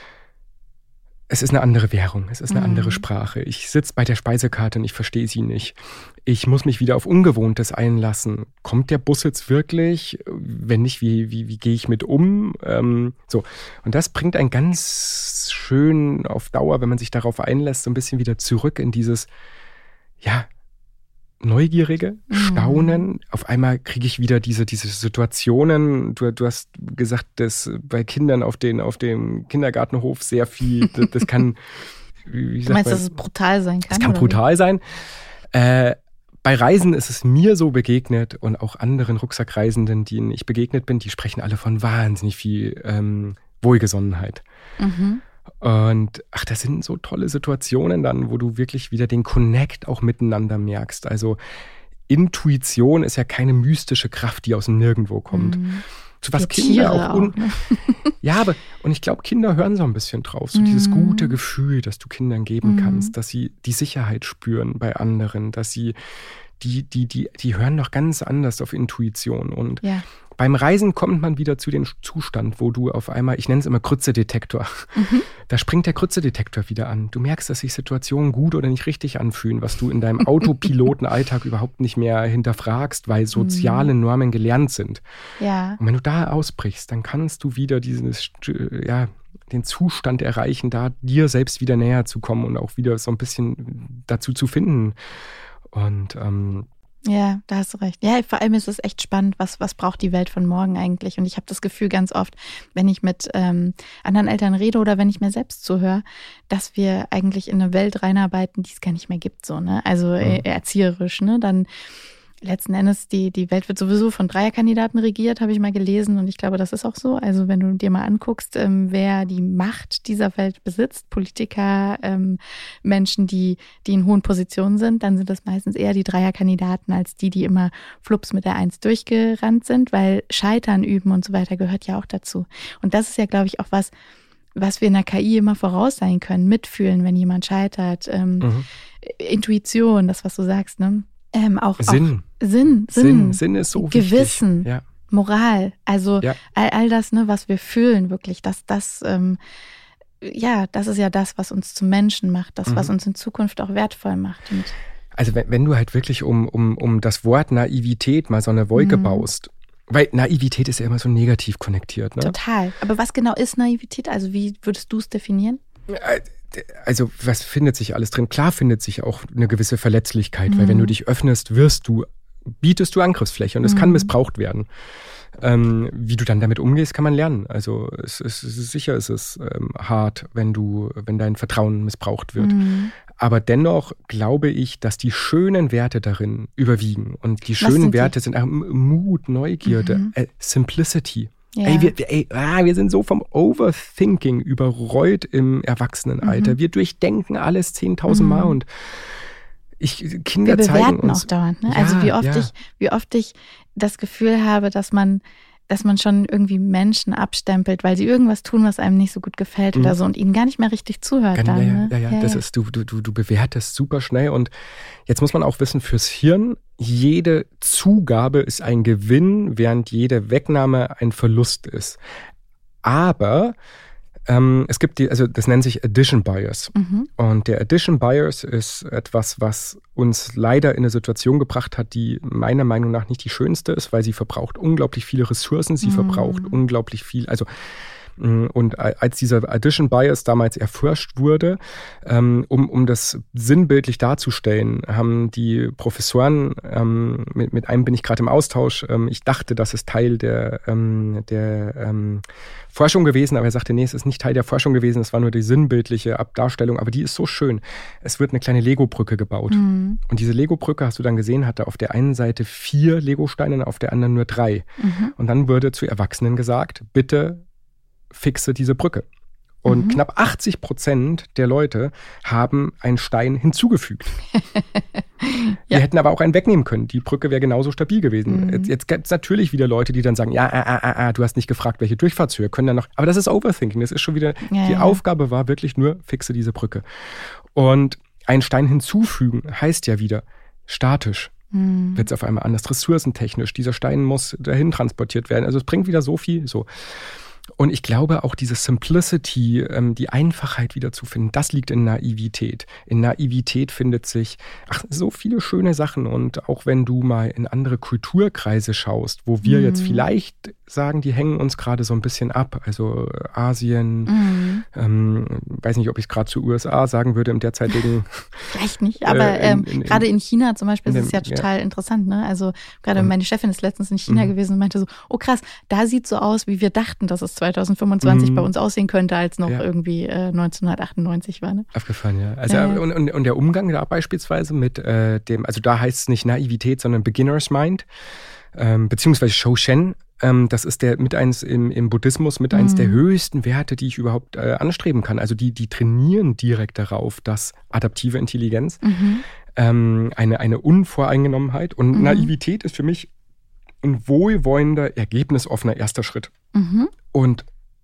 es ist eine andere Währung, es ist eine mhm. andere Sprache. Ich sitze bei der Speisekarte und ich verstehe sie nicht. Ich muss mich wieder auf Ungewohntes einlassen. Kommt der Bus jetzt wirklich? Wenn nicht, wie, wie, wie gehe ich mit um? Ähm, so. Und das bringt einen ganz schön auf Dauer, wenn man sich darauf einlässt, so ein bisschen wieder zurück in dieses, ja, Neugierige, mhm. Staunen. Auf einmal kriege ich wieder diese, diese Situationen. Du, du hast gesagt, dass bei Kindern auf, den, auf dem Kindergartenhof sehr viel, das, das kann... Wie du meinst, man, dass es brutal sein kann? Es kann brutal wie? sein. Äh, bei Reisen ist es mir so begegnet und auch anderen Rucksackreisenden, denen ich begegnet bin, die sprechen alle von wahnsinnig viel ähm, Wohlgesonnenheit. Mhm. Und ach, das sind so tolle Situationen dann, wo du wirklich wieder den Connect auch miteinander merkst. Also Intuition ist ja keine mystische Kraft, die aus dem Nirgendwo kommt. Mhm. Zu was Kinder Tiere auch, un- auch ne? Ja, aber und ich glaube, Kinder hören so ein bisschen drauf. So mhm. dieses gute Gefühl, das du Kindern geben mhm. kannst, dass sie die Sicherheit spüren bei anderen, dass sie die, die, die, die hören noch ganz anders auf Intuition. Und ja. beim Reisen kommt man wieder zu dem Zustand, wo du auf einmal, ich nenne es immer Krützedetektor, mhm. da springt der Krützedetektor wieder an. Du merkst, dass sich Situationen gut oder nicht richtig anfühlen, was du in deinem Autopilotenalltag überhaupt nicht mehr hinterfragst, weil soziale Normen gelernt sind. Ja. Und wenn du da ausbrichst, dann kannst du wieder dieses, ja, den Zustand erreichen, da dir selbst wieder näher zu kommen und auch wieder so ein bisschen dazu zu finden. Und ähm, ja, da hast du recht. Ja, vor allem ist es echt spannend, was, was braucht die Welt von morgen eigentlich? Und ich habe das Gefühl ganz oft, wenn ich mit ähm, anderen Eltern rede oder wenn ich mir selbst zuhöre, dass wir eigentlich in eine Welt reinarbeiten, die es gar nicht mehr gibt, so, ne? Also äh, erzieherisch, ne? Dann letzten Endes, die, die Welt wird sowieso von Dreierkandidaten regiert, habe ich mal gelesen. Und ich glaube, das ist auch so. Also wenn du dir mal anguckst, ähm, wer die Macht dieser Welt besitzt, Politiker, ähm, Menschen, die, die in hohen Positionen sind, dann sind das meistens eher die Dreierkandidaten als die, die immer flups mit der Eins durchgerannt sind, weil Scheitern üben und so weiter gehört ja auch dazu. Und das ist ja, glaube ich, auch was, was wir in der K I immer voraus sein können. Mitfühlen, wenn jemand scheitert. Ähm, mhm. Intuition, das, was du sagst, ne? Ähm, auch, Sinn. Auch Sinn, Sinn. Sinn. Sinn ist so Gewissen, wichtig. Ja. Moral. Also ja. all, all das, ne, was wir fühlen, wirklich, dass das, ähm, ja, das ist ja das, was uns zum Menschen macht, das, mhm. was uns in Zukunft auch wertvoll macht. Und also wenn, wenn du halt wirklich um, um, um das Wort Naivität mal so eine Wolke mhm. baust, weil Naivität ist ja immer so negativ konnektiert. Ne? Total. Aber was genau ist Naivität? Also wie würdest du es definieren? Also was findet sich alles drin? Klar findet sich auch eine gewisse Verletzlichkeit, mhm. weil wenn du dich öffnest, wirst du, bietest du Angriffsfläche und es mhm. kann missbraucht werden. Ähm, wie du dann damit umgehst, kann man lernen. Also es, es, es ist sicher, es ist ähm, hart, wenn du, wenn dein Vertrauen missbraucht wird. Mhm. Aber dennoch glaube ich, dass die schönen Werte darin überwiegen. Und die was schönen sind Werte die? sind äh, Mut, Neugierde, mhm. äh, Simplicity. Ja. Ey, wir, ey, ah, wir sind so vom Overthinking überrollt im Erwachsenenalter. Mhm. Wir durchdenken alles zehntausend Mal mhm. und ich, Kinder wir zeigen uns. auch dauernd. Ne? Ja, also wie oft ja. ich, wie oft ich das Gefühl habe, dass man, dass man schon irgendwie Menschen abstempelt, weil sie irgendwas tun, was einem nicht so gut gefällt mhm. oder so und ihnen gar nicht mehr richtig zuhört. Kann, dann, ja, ne? ja, ja, ja, das ist, du, du, du bewertest super schnell und jetzt muss man auch wissen, fürs Hirn, jede Zugabe ist ein Gewinn, während jede Wegnahme ein Verlust ist. Aber ähm, es gibt die, also das nennt sich Addition Bias. Mhm. Und der Addition Bias ist etwas, was uns leider in eine Situation gebracht hat, die meiner Meinung nach nicht die schönste ist, weil sie verbraucht unglaublich viele Ressourcen, sie mhm. verbraucht unglaublich viel, also und als dieser Addition Bias damals erforscht wurde, um, um das sinnbildlich darzustellen, haben die Professoren, mit, mit einem bin ich gerade im Austausch, ich dachte, das ist Teil der, der Forschung gewesen, aber er sagte, nee, es ist nicht Teil der Forschung gewesen, es war nur die sinnbildliche Darstellung, aber die ist so schön. Es wird eine kleine Lego-Brücke gebaut. Mhm. Und diese Lego-Brücke, hast du dann gesehen, hatte auf der einen Seite vier Lego-Steine, auf der anderen nur drei. Mhm. Und dann wurde zu Erwachsenen gesagt, bitte fixe diese Brücke. Und Mhm. knapp achtzig Prozent der Leute haben einen Stein hinzugefügt. Ja. Wir hätten aber auch einen wegnehmen können. Die Brücke wäre genauso stabil gewesen. Mhm. Jetzt, jetzt gibt es natürlich wieder Leute, die dann sagen, ja, ah, ah, ah, du hast nicht gefragt, welche Durchfahrtshöhe können dann noch. Aber das ist Overthinking. Das ist schon wieder, Ja, die ja. Aufgabe war wirklich nur, fixe diese Brücke. Und einen Stein hinzufügen heißt ja wieder statisch. Mhm. Wird es auf einmal anders, ressourcentechnisch. Dieser Stein muss dahin transportiert werden. Also es bringt wieder so viel. So. Und ich glaube auch diese Simplicity, ähm, die Einfachheit wiederzufinden, das liegt in Naivität. In Naivität findet sich ach, so viele schöne Sachen. Und auch wenn du mal in andere Kulturkreise schaust, wo wir Mhm. jetzt vielleicht sagen, die hängen uns gerade so ein bisschen ab. Also Asien, Mhm. ähm, weiß nicht, ob ich es gerade zu U S A sagen würde im derzeitigen. Vielleicht nicht, aber Äh, in- ähm, in- in- gerade in China zum Beispiel in ist es ja dem- ja. total interessant. Ne? Also gerade Und- meine Chefin ist letztens in China Mhm. gewesen und meinte so, oh krass, da sieht so aus, wie wir dachten, dass es zwanzig fünfundzwanzig Mhm. bei uns aussehen könnte, als noch Ja. irgendwie äh, neunzehnhundertachtundneunzig war. Ne? Abgefahren, ja. Also, Ja, ja. Und, und, und der Umgang da beispielsweise mit äh, dem, also da heißt es nicht Naivität, sondern Beginner's Mind, ähm, beziehungsweise Shoshen. Ähm, das ist der mit eins im, im Buddhismus mit eins Mhm. der höchsten Werte, die ich überhaupt äh, anstreben kann. Also die, die trainieren direkt darauf, dass adaptive Intelligenz, Mhm. ähm, eine, eine Unvoreingenommenheit und Mhm. Naivität ist für mich ein wohlwollender, ergebnisoffener erster Schritt. Mhm. Und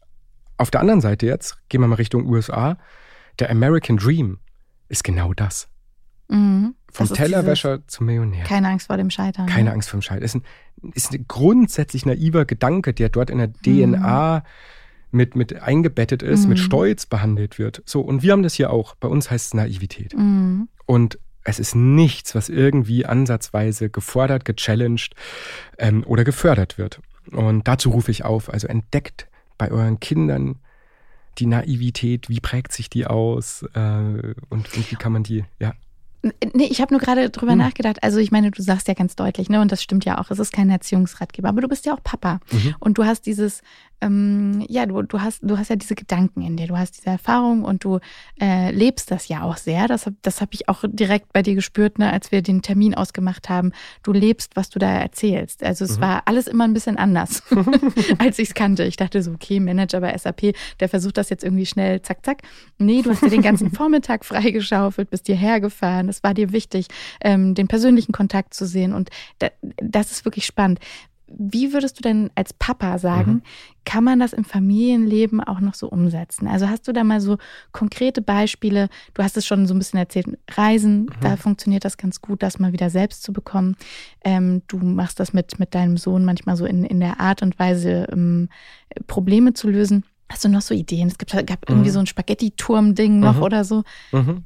auf der anderen Seite jetzt, gehen wir mal Richtung U S A, der American Dream ist genau das. Mhm. Vom Das ist Tellerwäscher zum Millionär. dieses Keine Angst vor dem Scheitern. Keine ne? Angst vor dem Scheitern. Ist ein, ist ein grundsätzlich naiver Gedanke, der dort in der D N A mit, mit eingebettet ist, Mhm. mit Stolz behandelt wird. So, und wir haben das hier auch. Bei uns heißt es Naivität. Mhm. Und es ist nichts, was irgendwie ansatzweise gefordert, gechallenged ähm, oder gefördert wird. Und dazu rufe ich auf. Also entdeckt bei euren Kindern die Naivität, wie prägt sich die aus äh, und, und wie kann man die, ja. Nee, ich habe nur gerade drüber Hm. nachgedacht. Also ich meine, du sagst ja ganz deutlich, ne, und das stimmt ja auch, es ist kein Erziehungsratgeber, aber du bist ja auch Papa. Mhm. Und du hast dieses, ähm, ja, du, du hast, du hast ja diese Gedanken in dir, du hast diese Erfahrung und du äh, lebst das ja auch sehr. Das, hab- das habe ich auch direkt bei dir gespürt, ne, als wir den Termin ausgemacht haben. Du lebst, was du da erzählst. Also es Mhm. war alles immer ein bisschen anders, als ich es kannte. Ich dachte so, okay, Manager bei S A P, der versucht das jetzt irgendwie schnell, zack, zack. Nee, du hast dir den ganzen Vormittag freigeschaufelt, bist hierher gefahren. Es war dir wichtig, ähm, den persönlichen Kontakt zu sehen. Und da, das ist wirklich spannend. Wie würdest du denn als Papa sagen, Mhm. kann man das im Familienleben auch noch so umsetzen? Also hast du da mal so konkrete Beispiele? Du hast es schon so ein bisschen erzählt, Reisen, da funktioniert das ganz gut, das mal wieder selbst zu bekommen. Ähm, du machst das mit, mit deinem Sohn manchmal so in, in der Art und Weise, ähm, Probleme zu lösen. Hast du noch so Ideen? Es gibt, gab irgendwie Mhm. so ein Spaghetti-Turm-Ding noch Mhm. oder so. Mhm.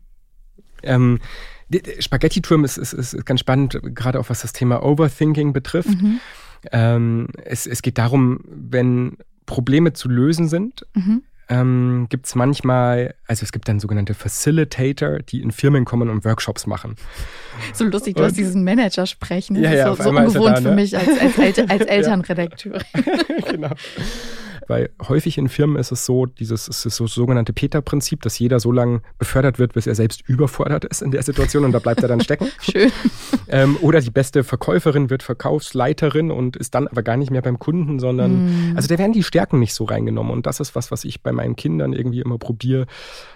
Ähm, die- die Spaghetti-Turm ist, ist, ist ganz spannend, gerade auch was das Thema Overthinking betrifft. Mhm. Ähm, es, es geht darum, wenn Probleme zu lösen sind, Mhm. ähm, gibt es manchmal, also es gibt dann sogenannte Facilitator, die in Firmen kommen und Workshops machen. So lustig, du hast Und- diesen Manager sprechen. Das Ja, ist ja, so, auf so einmal ist er ungewohnt da, für ne? mich als, als, El als Elternredakteurin. Genau. Weil häufig in Firmen ist es so, dieses es ist so sogenannte Peter-Prinzip, dass jeder so lange befördert wird, bis er selbst überfordert ist in der Situation und da bleibt er dann stecken. Schön. Ähm, oder die beste Verkäuferin wird Verkaufsleiterin und ist dann aber gar nicht mehr beim Kunden, sondern, Mm. also da werden die Stärken nicht so reingenommen. Und das ist was, was ich bei meinen Kindern irgendwie immer probiere,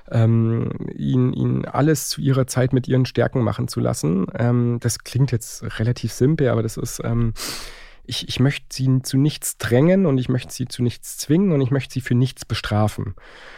ähm, ihnen, ihnen alles zu ihrer Zeit mit ihren Stärken machen zu lassen. Ähm, das klingt jetzt relativ simpel, aber das ist, ähm, ich, ich möchte sie zu nichts drängen und ich möchte sie zu nichts zwingen und ich möchte sie für nichts bestrafen.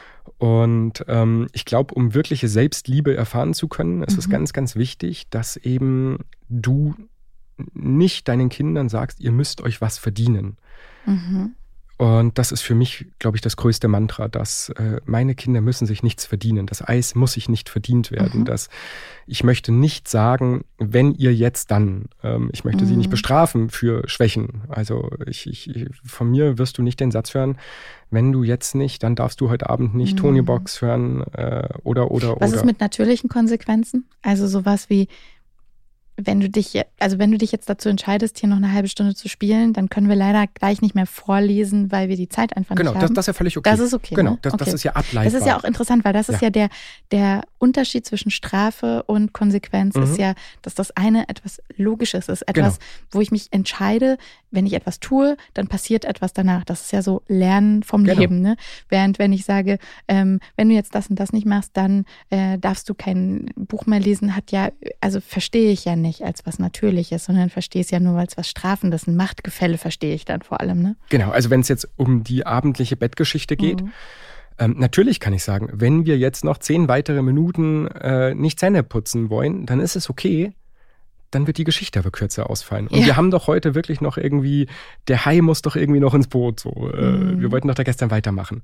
Und ähm, ich glaube, um wirkliche Selbstliebe erfahren zu können, ist es Mhm. ganz, ganz wichtig, dass eben du nicht deinen Kindern sagst, ihr müsst euch was verdienen. Mhm. Und das ist für mich, glaube ich, das größte Mantra, dass äh, meine Kinder müssen sich nichts verdienen. Das Eis muss sich nicht verdient werden. Mhm. Dass ich möchte nicht sagen, wenn ihr jetzt dann. Ähm, ich möchte sie Mhm. nicht bestrafen für Schwächen. Also ich, ich, von mir wirst du nicht den Satz hören, wenn du jetzt nicht, dann darfst du heute Abend nicht Mhm. Tonybox hören äh, oder, oder, Was oder. ist mit natürlichen Konsequenzen? Also sowas wie, wenn du dich, also wenn du dich jetzt dazu entscheidest, hier noch eine halbe Stunde zu spielen, dann können wir leider gleich nicht mehr vorlesen, weil wir die Zeit einfach genau, nicht das, haben. Das ist ja völlig okay. Das ist okay. Genau, ne? das, okay. das ist ja ableitbar. Das ist ja auch interessant, weil das ist ja, ja der, der Unterschied zwischen Strafe und Konsequenz mhm. ist ja, dass das eine etwas Logisches ist. Etwas, genau. wo ich mich entscheide, wenn ich etwas tue, dann passiert etwas danach. Das ist ja so Lernen vom genau. Leben. Ne? Während wenn ich sage, ähm, wenn du jetzt das und das nicht machst, dann äh, darfst du kein Buch mehr lesen, hat ja, also verstehe ich ja nicht als was Natürliches, sondern verstehe es ja nur als was Strafendes. Ein Machtgefälle verstehe ich dann vor allem. Ne? Genau, also wenn es jetzt um die abendliche Bettgeschichte geht, mhm. ähm, natürlich kann ich sagen, wenn wir jetzt noch zehn weitere Minuten äh, nicht Zähne putzen wollen, dann ist es okay. Dann wird die Geschichte aber kürzer ausfallen. Und ja. wir haben doch heute wirklich noch irgendwie, der Hai muss doch irgendwie noch ins Boot. So. Mhm. Wir wollten doch da gestern weitermachen.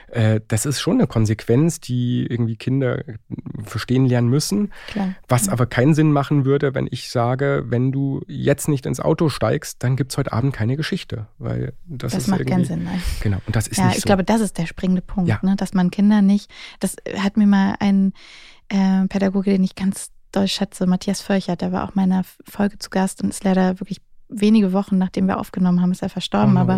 Das ist schon eine Konsequenz, die irgendwie Kinder verstehen lernen müssen. Klar. Was aber keinen Sinn machen würde, wenn ich sage, wenn du jetzt nicht ins Auto steigst, dann gibt es heute Abend keine Geschichte. Weil das das ist macht irgendwie, keinen Sinn. Nein. Genau, und das ist ja, nicht ich so. glaube, das ist der springende Punkt, ja. ne? Dass man Kinder nicht, das hat mir mal ein äh, Pädagoge, den ich ganz doll schätze, Matthias Völchert, der war auch in meiner Folge zu Gast und ist leider wirklich wenige Wochen, nachdem wir aufgenommen haben, ist er verstorben. Oh. Aber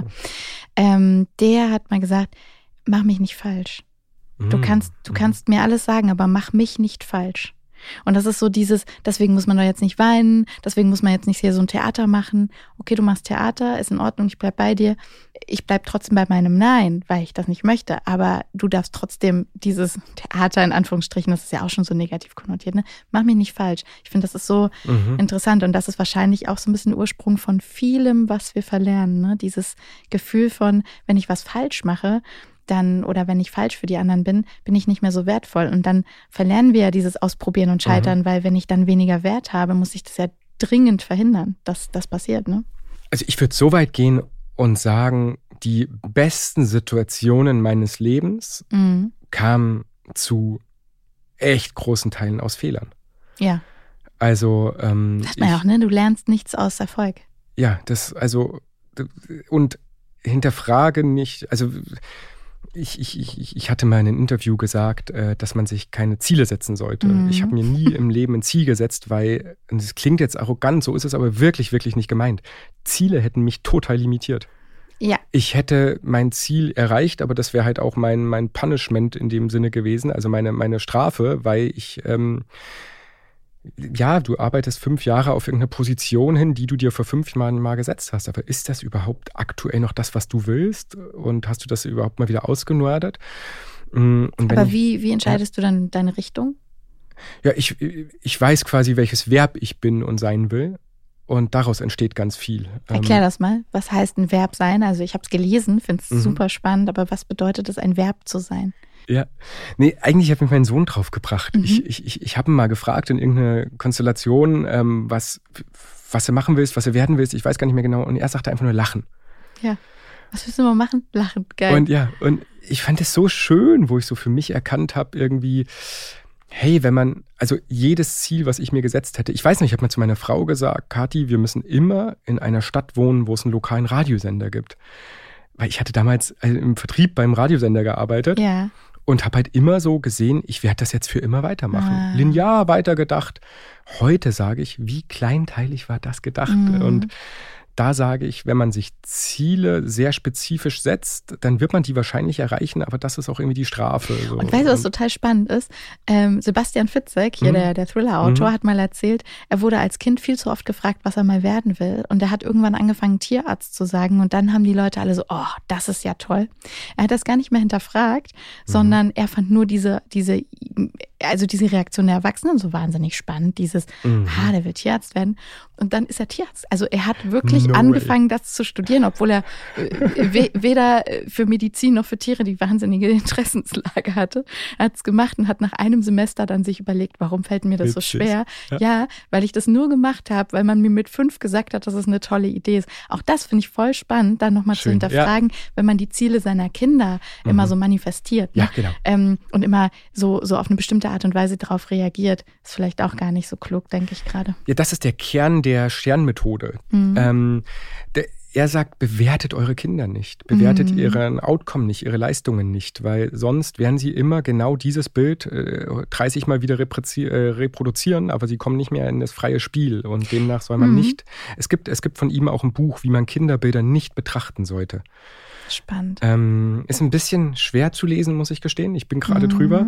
ähm, der hat mal gesagt, mach mich nicht falsch. Mm. Du kannst, du kannst mir alles sagen, aber mach mich nicht falsch. Und das ist so dieses, deswegen muss man doch jetzt nicht weinen, deswegen muss man jetzt nicht hier so ein Theater machen. Okay, du machst Theater, ist in Ordnung, ich bleib bei dir. Ich bleib trotzdem bei meinem Nein, weil ich das nicht möchte. Aber du darfst trotzdem dieses Theater in Anführungsstrichen, das ist ja auch schon so negativ konnotiert, ne? Mach mich nicht falsch. Ich finde, das ist so mhm. interessant und das ist wahrscheinlich auch so ein bisschen Ursprung von vielem, was wir verlernen, ne? Dieses Gefühl von, wenn ich was falsch mache, dann oder wenn ich falsch für die anderen bin, bin ich nicht mehr so wertvoll. Und dann verlernen wir ja dieses Ausprobieren und Scheitern, mhm. weil wenn ich dann weniger Wert habe, muss ich das ja dringend verhindern, dass das passiert. Ne? Also ich würde so weit gehen und sagen, die besten Situationen meines Lebens mhm. kamen zu echt großen Teilen aus Fehlern. Ja. Also ähm, sagt man ja auch, ne? Du lernst nichts aus Erfolg. Ja, das also und hinterfrage nicht, also Ich, ich, ich, ich hatte mal in einem Interview gesagt, dass man sich keine Ziele setzen sollte. Mhm. Ich habe mir nie im Leben ein Ziel gesetzt, weil, und das klingt jetzt arrogant, so ist es aber wirklich, wirklich nicht gemeint. Ziele hätten mich total limitiert. Ja. Ich hätte mein Ziel erreicht, aber das wäre halt auch mein, mein Punishment in dem Sinne gewesen, also meine, meine Strafe, weil ich... Ähm, ja, du arbeitest fünf Jahre auf irgendeine Position hin, die du dir vor fünf Jahren mal gesetzt hast. Aber ist das überhaupt aktuell noch das, was du willst? Und hast du das überhaupt mal wieder ausgenördet? Und Aber wie, wie entscheidest ja, du dann deine Richtung? Ja, ich, ich weiß quasi, welches Verb ich bin und sein will. Und daraus entsteht ganz viel. Erklär das mal. Was heißt ein Verb sein? Also ich habe es gelesen, finde es mhm. super spannend. Aber was bedeutet es, ein Verb zu sein? Ja, nee, eigentlich hat mich mein Sohn drauf gebracht. Mhm. Ich, ich, ich habe ihn mal gefragt in irgendeiner Konstellation, ähm, was, was er machen willst, was er werden willst. Ich weiß gar nicht mehr genau. Und er sagte einfach nur lachen. Ja, was willst du mal machen? Lachen, geil. Und ja, und ich fand es so schön, wo ich so für mich erkannt habe, irgendwie, hey, wenn man, also jedes Ziel, was ich mir gesetzt hätte, ich weiß nicht, ich habe mal zu meiner Frau gesagt, Kathi, wir müssen immer in einer Stadt wohnen, wo es einen lokalen Radiosender gibt. Weil ich hatte damals im Vertrieb beim Radiosender gearbeitet. Ja. Und habe halt immer so gesehen, ich werde das jetzt für immer weitermachen. Ah. Linear weitergedacht. Heute sage ich, wie kleinteilig war das gedacht? Mhm. Und da sage ich, wenn man sich Ziele sehr spezifisch setzt, dann wird man die wahrscheinlich erreichen, aber das ist auch irgendwie die Strafe. So. Und weißt du, was total spannend ist? Ähm, Sebastian Fitzek, hier mhm. der, der Thriller-Autor, mhm. hat mal erzählt, er wurde als Kind viel zu oft gefragt, was er mal werden will. Und er hat irgendwann angefangen, Tierarzt zu sagen. Und dann haben die Leute alle so, oh, das ist ja toll. Er hat das gar nicht mehr hinterfragt, mhm. sondern er fand nur diese, diese, also diese Reaktion der Erwachsenen so wahnsinnig spannend. Dieses, mhm. ah, der will Tierarzt werden. Und dann ist er Tierarzt. Also er hat wirklich No angefangen, way. das zu studieren, obwohl er äh, weder für Medizin noch für Tiere die wahnsinnige Interessenslage hatte. Er hat es gemacht und hat nach einem Semester dann sich überlegt, warum fällt mir das Witzig. so schwer? Ja. ja, weil ich das nur gemacht habe, weil man mir mit fünf gesagt hat, dass es eine tolle Idee ist. Auch das finde ich voll spannend, dann nochmal zu hinterfragen, ja. wenn man die Ziele seiner Kinder mhm. immer so manifestiert. Ne? Ja, genau. Ähm, und immer so, so auf eine bestimmte Art und Weise darauf reagiert. Ist vielleicht auch gar nicht so klug, denke ich gerade. Ja, das ist der Kern der Sternmethode. Mhm. Ähm, der, er sagt, bewertet eure Kinder nicht, bewertet Mhm. ihren Outcome nicht, ihre Leistungen nicht, weil sonst werden sie immer genau dieses Bild äh, dreißig Mal wieder reproduzi- äh, reproduzieren, aber sie kommen nicht mehr in das freie Spiel und demnach soll man Mhm. nicht, es gibt, es gibt von ihm auch ein Buch, wie man Kinderbilder nicht betrachten sollte. Spannend. Ähm, ist ein bisschen schwer zu lesen, muss ich gestehen, ich bin gerade Mhm. drüber.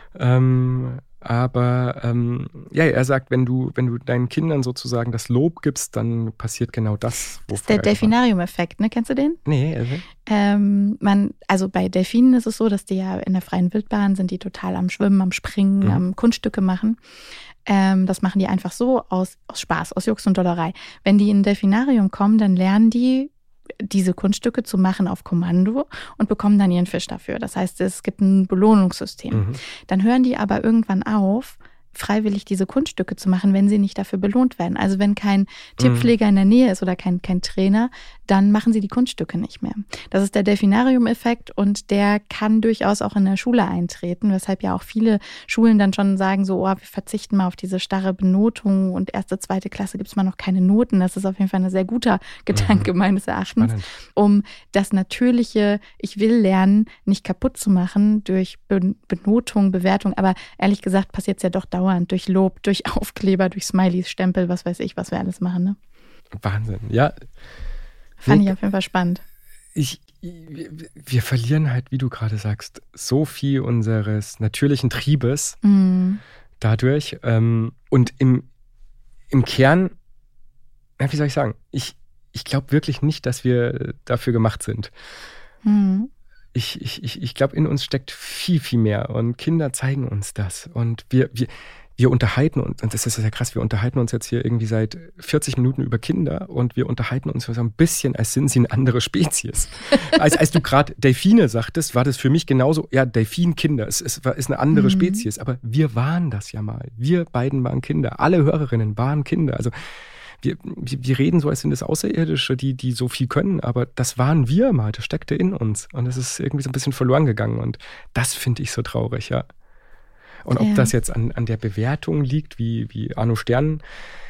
Ähm, aber ähm, ja, er sagt, wenn du, wenn du deinen Kindern sozusagen das Lob gibst, dann passiert genau das, Das ist der Delfinarium-Effekt, ne? Kennst du den? Nee, also, Ähm, man, also bei Delfinen ist es so, dass die ja in der freien Wildbahn sind, die total am Schwimmen, am Springen, Mhm. am Kunststücke machen. Ähm, das machen die einfach so aus, aus Spaß, aus Jux und Dollerei. Wenn die in ein Delfinarium kommen, dann lernen die, diese Kunststücke zu machen auf Kommando und bekommen dann ihren Fisch dafür. Das heißt, es gibt ein Belohnungssystem. mhm. Dann hören die aber irgendwann auf, freiwillig diese Kunststücke zu machen, wenn sie nicht dafür belohnt werden. Also wenn kein Tierpfleger in der Nähe ist oder kein, kein Trainer, dann machen sie die Kunststücke nicht mehr. Das ist der Delfinarium-Effekt und der kann durchaus auch in der Schule eintreten, weshalb ja auch viele Schulen dann schon sagen so, oh, wir verzichten mal auf diese starre Benotung und erste, zweite Klasse gibt es mal noch keine Noten. Das ist auf jeden Fall ein sehr guter Gedanke Mhm. meines Erachtens, Spannend. um das natürliche, ich will lernen, nicht kaputt zu machen durch Be- Benotung, Bewertung. Aber ehrlich gesagt passiert es ja doch dauernd durch Lob, durch Aufkleber, durch Smileys, Stempel, was weiß ich, was wir alles machen. Ne? Wahnsinn, ja. Fand Nee, ich auf jeden Fall spannend. Ich, wir, wir verlieren halt, wie du gerade sagst, so viel unseres natürlichen Triebes Mhm. dadurch. Ähm, und im, im Kern, na, wie soll ich sagen, ich, ich glaube wirklich nicht, dass wir dafür gemacht sind. Mhm. Ich, ich, ich, ich glaube, in uns steckt viel, viel mehr und Kinder zeigen uns das. Und wir, wir, wir unterhalten uns, und das ist ja krass, wir unterhalten uns jetzt hier irgendwie seit vierzig Minuten über Kinder und wir unterhalten uns so ein bisschen, als sind sie eine andere Spezies. als, als du gerade Delfine sagtest, war das für mich genauso, ja, Delfinkinder, es, es war, ist eine andere Mhm. Spezies, aber wir waren das ja mal. Wir beiden waren Kinder, alle Hörerinnen waren Kinder. Also wir, wir, wir reden so, als sind es Außerirdische, die, die so viel können, aber das waren wir mal, das steckte in uns und es ist irgendwie so ein bisschen verloren gegangen und das finde ich so traurig, ja. Und ob Ja. das jetzt an, an der Bewertung liegt, wie, wie Arno Stern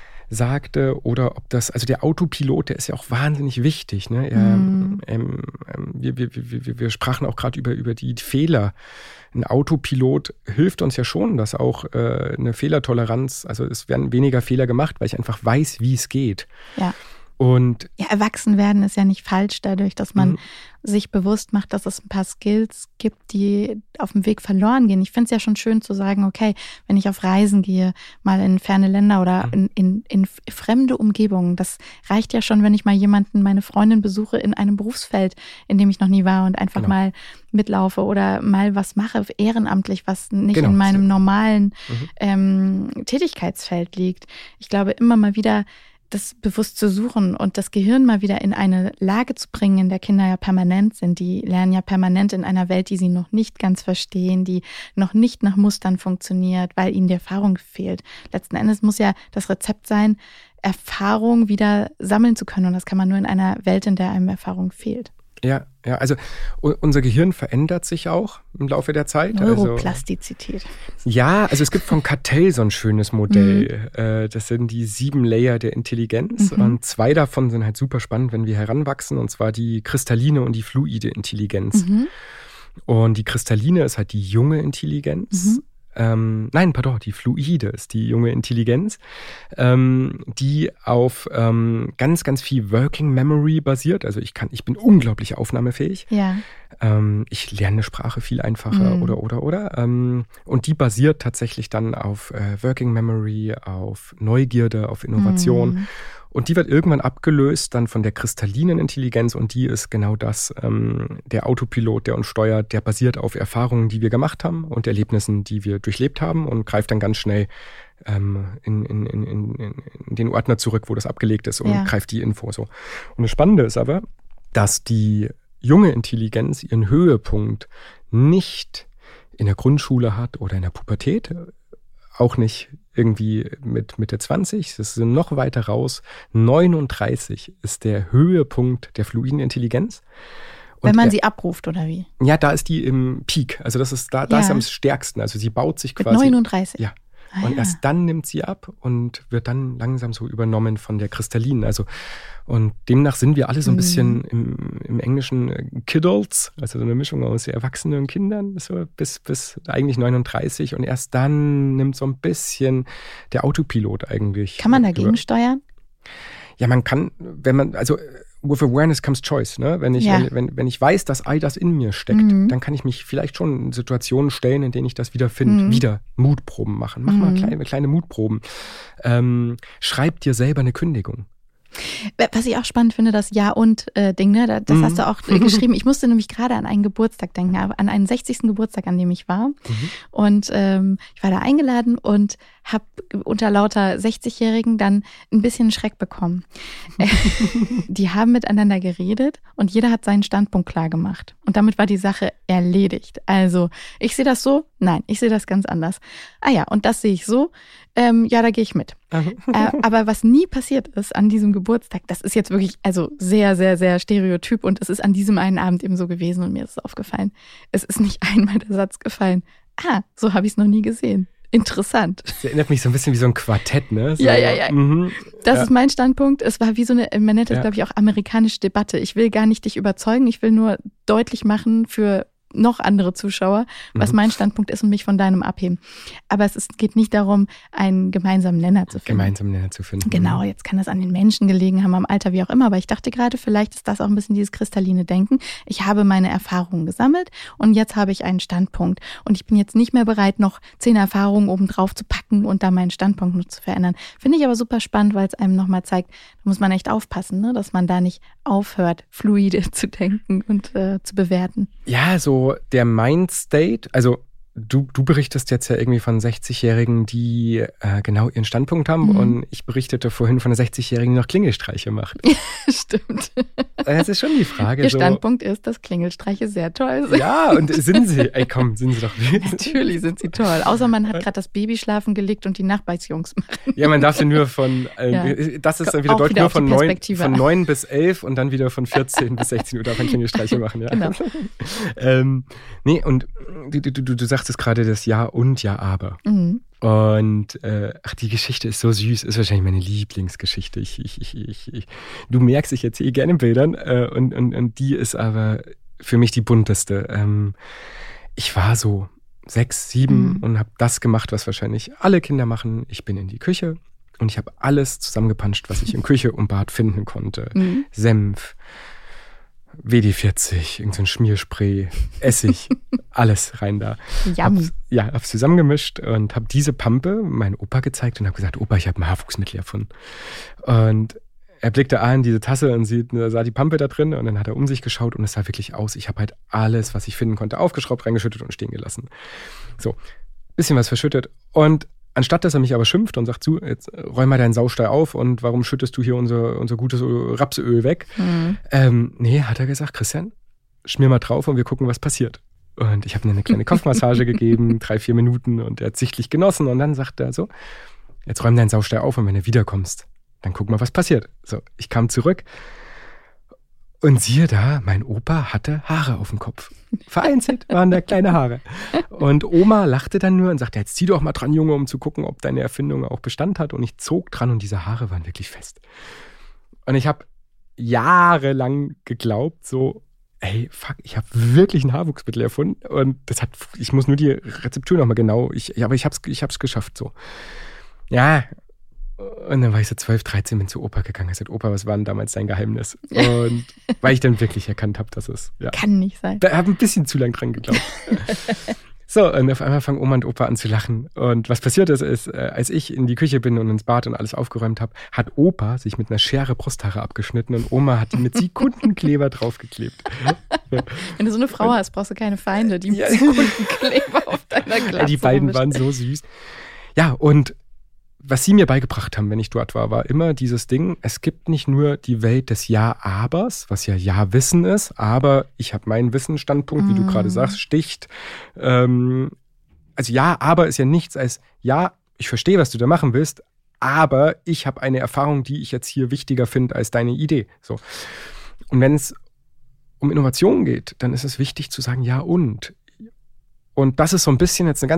sagte, oder ob das, also der Autopilot, der ist ja auch wahnsinnig wichtig. Ne? Er, Mhm. ähm, ähm, wir, wir, wir, wir sprachen auch gerade über, über die Fehler. Ein Autopilot hilft uns ja schon, dass auch äh, eine Fehlertoleranz, also es werden weniger Fehler gemacht, weil ich einfach weiß, wie es geht. Ja. Und Ja, erwachsen werden ist ja nicht falsch dadurch, dass man Mhm. sich bewusst macht, dass es ein paar Skills gibt, die auf dem Weg verloren gehen. Ich finde es ja schon schön zu sagen, okay, wenn ich auf Reisen gehe, mal in ferne Länder oder Mhm. in, in, in fremde Umgebungen, das reicht ja schon, wenn ich mal jemanden, meine Freundin besuche in einem Berufsfeld, in dem ich noch nie war und einfach Genau. mal mitlaufe oder mal was mache, ehrenamtlich, was nicht Genau. in meinem normalen Mhm. ähm, Tätigkeitsfeld liegt. Ich glaube, immer mal wieder das bewusst zu suchen und das Gehirn mal wieder in eine Lage zu bringen, in der Kinder ja permanent sind. Die lernen ja permanent in einer Welt, die sie noch nicht ganz verstehen, die noch nicht nach Mustern funktioniert, weil ihnen die Erfahrung fehlt. Letzten Endes muss ja das Rezept sein, Erfahrung wieder sammeln zu können. Und das kann man nur in einer Welt, in der einem Erfahrung fehlt. Ja, ja, also u- unser Gehirn verändert sich auch im Laufe der Zeit. Also, Neuroplastizität. ja, also es gibt von Cattell so ein schönes Modell. Äh, das sind die sieben Layer der Intelligenz. Mhm. Und zwei davon sind halt super spannend, wenn wir heranwachsen. Und zwar die kristalline und die fluide Intelligenz. Mhm. Und die kristalline ist halt die junge Intelligenz. Mhm. Ähm, nein, pardon, die fluide ist die junge Intelligenz, ähm, die auf ähm, ganz, ganz viel Working Memory basiert. Also ich kann, ich bin unglaublich aufnahmefähig. Ja. Ähm, ich lerne eine Sprache viel einfacher Mhm. oder, oder, oder. Ähm, und die basiert tatsächlich dann auf äh, Working Memory, auf Neugierde, auf Innovation. Mhm. Und die wird irgendwann abgelöst dann von der kristallinen Intelligenz und die ist genau das, ähm, der Autopilot, der uns steuert, der basiert auf Erfahrungen, die wir gemacht haben und Erlebnissen, die wir durchlebt haben und greift dann ganz schnell ähm, in, in, in, in, in den Ordner zurück, wo das abgelegt ist und Ja. greift die Info so. Und das Spannende ist aber, dass die junge Intelligenz ihren Höhepunkt nicht in der Grundschule hat oder in der Pubertät, auch nicht irgendwie mit Mitte zwanzig, das ist noch weiter raus. neununddreißig ist der Höhepunkt der fluiden Intelligenz. Und Wenn man er- sie abruft, oder wie? Ja, da ist die im Peak. Also das ist, da, da Ja. ist sie am stärksten. Also sie baut sich Mit quasi. neununddreißig. Ja. Ah, und ja. erst dann nimmt sie ab und wird dann langsam so übernommen von der Kristallinen. Also, und demnach sind wir alle so ein bisschen im, im Englischen Kiddles, also so eine Mischung aus Erwachsenen und Kindern, so bis, bis eigentlich neununddreißig. Und erst dann nimmt so ein bisschen der Autopilot eigentlich. Kann man dagegen über. steuern? Ja, man kann, wenn man, also with awareness comes choice, ne? Wenn ich, ja. wenn, wenn, wenn ich weiß, dass all das in mir steckt, mhm. dann kann ich mich vielleicht schon in Situationen stellen, in denen ich das wieder finde. Mhm. Wieder Mutproben machen. Mach mhm. mal kleine, kleine Mutproben. Ähm, schreib dir selber eine Kündigung. Was ich auch spannend finde, das Ja-und-Ding, ne? Das mhm. hast du auch geschrieben. Ich musste nämlich gerade an einen Geburtstag denken, an einen sechzigsten Geburtstag, an dem ich war. Mhm. Und ähm, ich war da eingeladen und habe unter lauter sechzigjährigen dann ein bisschen Schreck bekommen. Die haben miteinander geredet und jeder hat seinen Standpunkt klar gemacht. Und damit war die Sache erledigt. Also, ich sehe das so? Nein, ich sehe das ganz anders. Ah ja, und das sehe ich so? Ähm, ja, da gehe ich mit. äh, aber was nie passiert ist an diesem Geburtstag, das ist jetzt wirklich also sehr, sehr, sehr stereotyp und es ist an diesem einen Abend eben so gewesen und mir ist es aufgefallen. Es ist nicht einmal der Satz gefallen. Ah, so habe ich es noch nie gesehen. Interessant. Das erinnert mich so ein bisschen wie so ein Quartett, ne? So, ja, ja, ja. Mhm. Das ja. ist mein Standpunkt. Es war wie so eine, man nennt das, ja. glaube ich, auch amerikanische Debatte. Ich will gar nicht dich überzeugen, ich will nur deutlich machen für noch andere Zuschauer, was mhm. mein Standpunkt ist und mich von deinem abheben. Aber es ist, geht nicht darum, einen gemeinsamen Nenner zu finden. Gemeinsamen Nenner zu finden. Genau, jetzt kann das an den Menschen gelegen haben, am Alter, wie auch immer. Aber ich dachte gerade, vielleicht ist das auch ein bisschen dieses kristalline Denken. Ich habe meine Erfahrungen gesammelt und jetzt habe ich einen Standpunkt. Und ich bin jetzt nicht mehr bereit, noch zehn Erfahrungen obendrauf zu packen und da meinen Standpunkt nur zu verändern. Finde ich aber super spannend, weil es einem nochmal zeigt, da muss man echt aufpassen, ne? Dass man da nicht aufhört, fluide zu denken und äh, zu bewerten. Ja, so der Mindstate, also du, du berichtest jetzt ja irgendwie von sechzigjährigen, die äh, genau ihren Standpunkt haben mhm. und ich berichtete vorhin von einer sechzigjährigen, die noch Klingelstreiche macht. Stimmt. Das ist schon die Frage. Ihr so, Standpunkt ist, dass Klingelstreiche sehr toll sind. Ja, und sind sie, ey komm, sind sie doch. Natürlich sind sie toll, außer man hat gerade das Baby schlafen gelegt und die Nachbarsjungs machen. Ja, man darf sie nur von, äh, ja. das ist dann wieder deutlich nur von neun, von neun bis elf und dann wieder von vierzehn bis sechzehn Uhr darf man Klingelstreiche machen. Ja. Genau. ähm, nee, und du, du, du, du sagtest gerade das Ja und Ja, aber. Mhm. Und äh, ach, die Geschichte ist so süß, ist wahrscheinlich meine Lieblingsgeschichte. Ich, ich, ich, ich, ich, du merkst, ich erzähle gerne Bildern äh, und, und, und die ist aber für mich die bunteste. Ähm, ich war so sechs, sieben mhm. und habe das gemacht, was wahrscheinlich alle Kinder machen. Ich bin in die Küche und ich habe alles zusammengepanscht, was ich in Küche und Bad finden konnte. Mhm. Senf, W D vierzig, irgendein Schmierspray, Essig, alles rein da. Hab's, ja, hab's zusammengemischt und hab diese Pampe meinem Opa gezeigt und hab gesagt, Opa, ich habe ein Haarwuchsmittel erfunden. Und er blickte an diese Tasse und sieht, sah die Pampe da drin und dann hat er um sich geschaut und es sah wirklich aus. Ich habe halt alles, was ich finden konnte, aufgeschraubt, reingeschüttet und stehen gelassen. So, bisschen was verschüttet und anstatt, dass er mich aber schimpft und sagt, so, jetzt räum mal deinen Saustall auf und warum schüttest du hier unser, unser gutes Rapsöl weg? Mhm. Ähm, nee, hat er gesagt, Christian, schmier mal drauf und wir gucken, was passiert. Und ich habe ihm eine kleine Kopfmassage gegeben, drei, vier Minuten und er hat sichtlich genossen und dann sagt er so, jetzt räum deinen Saustall auf und wenn du wiederkommst, dann guck mal, was passiert. So, ich kam zurück und siehe da, mein Opa hatte Haare auf dem Kopf. Vereinzelt waren da kleine Haare. Und Oma lachte dann nur und sagte, jetzt zieh doch mal dran, Junge, um zu gucken, ob deine Erfindung auch Bestand hat. Und ich zog dran und diese Haare waren wirklich fest. Und ich habe jahrelang geglaubt, so, ey, fuck, ich habe wirklich ein Haarwuchsmittel erfunden. Und das hat, ich muss nur die Rezeptur nochmal genau, ich, aber ich habe es ich hab's geschafft, so. Ja, und dann war ich so zwölf, dreizehn, bin zu Opa gegangen. Ich sagte, Opa, was war denn damals dein Geheimnis? Und weil ich dann wirklich erkannt habe, dass es, ja. Kann nicht sein. Da habe ein bisschen zu lang dran geglaubt. So, und auf einmal fangen Oma und Opa an zu lachen. Und was passiert ist, ist, äh, als ich in die Küche bin und ins Bad und alles aufgeräumt habe, hat Opa sich mit einer Schere Brusthaare abgeschnitten und Oma hat die mit Sekundenkleber draufgeklebt. Wenn du so eine Frau hast, brauchst du keine Feinde, die mit ja. Sekundenkleber auf deiner Glatze. Die beiden waren so süß. Ja, und was sie mir beigebracht haben, wenn ich dort war, war immer dieses Ding, es gibt nicht nur die Welt des Ja-Abers, was ja Ja-Wissen ist, aber ich habe meinen Wissensstandpunkt, mm. wie du gerade sagst, sticht. Ähm, also Ja-Aber ist ja nichts als, ja, ich verstehe, was du da machen willst, aber ich habe eine Erfahrung, die ich jetzt hier wichtiger finde als deine Idee. So. Und wenn es um Innovation geht, dann ist es wichtig zu sagen, ja und. Und das ist so ein bisschen jetzt eine ganz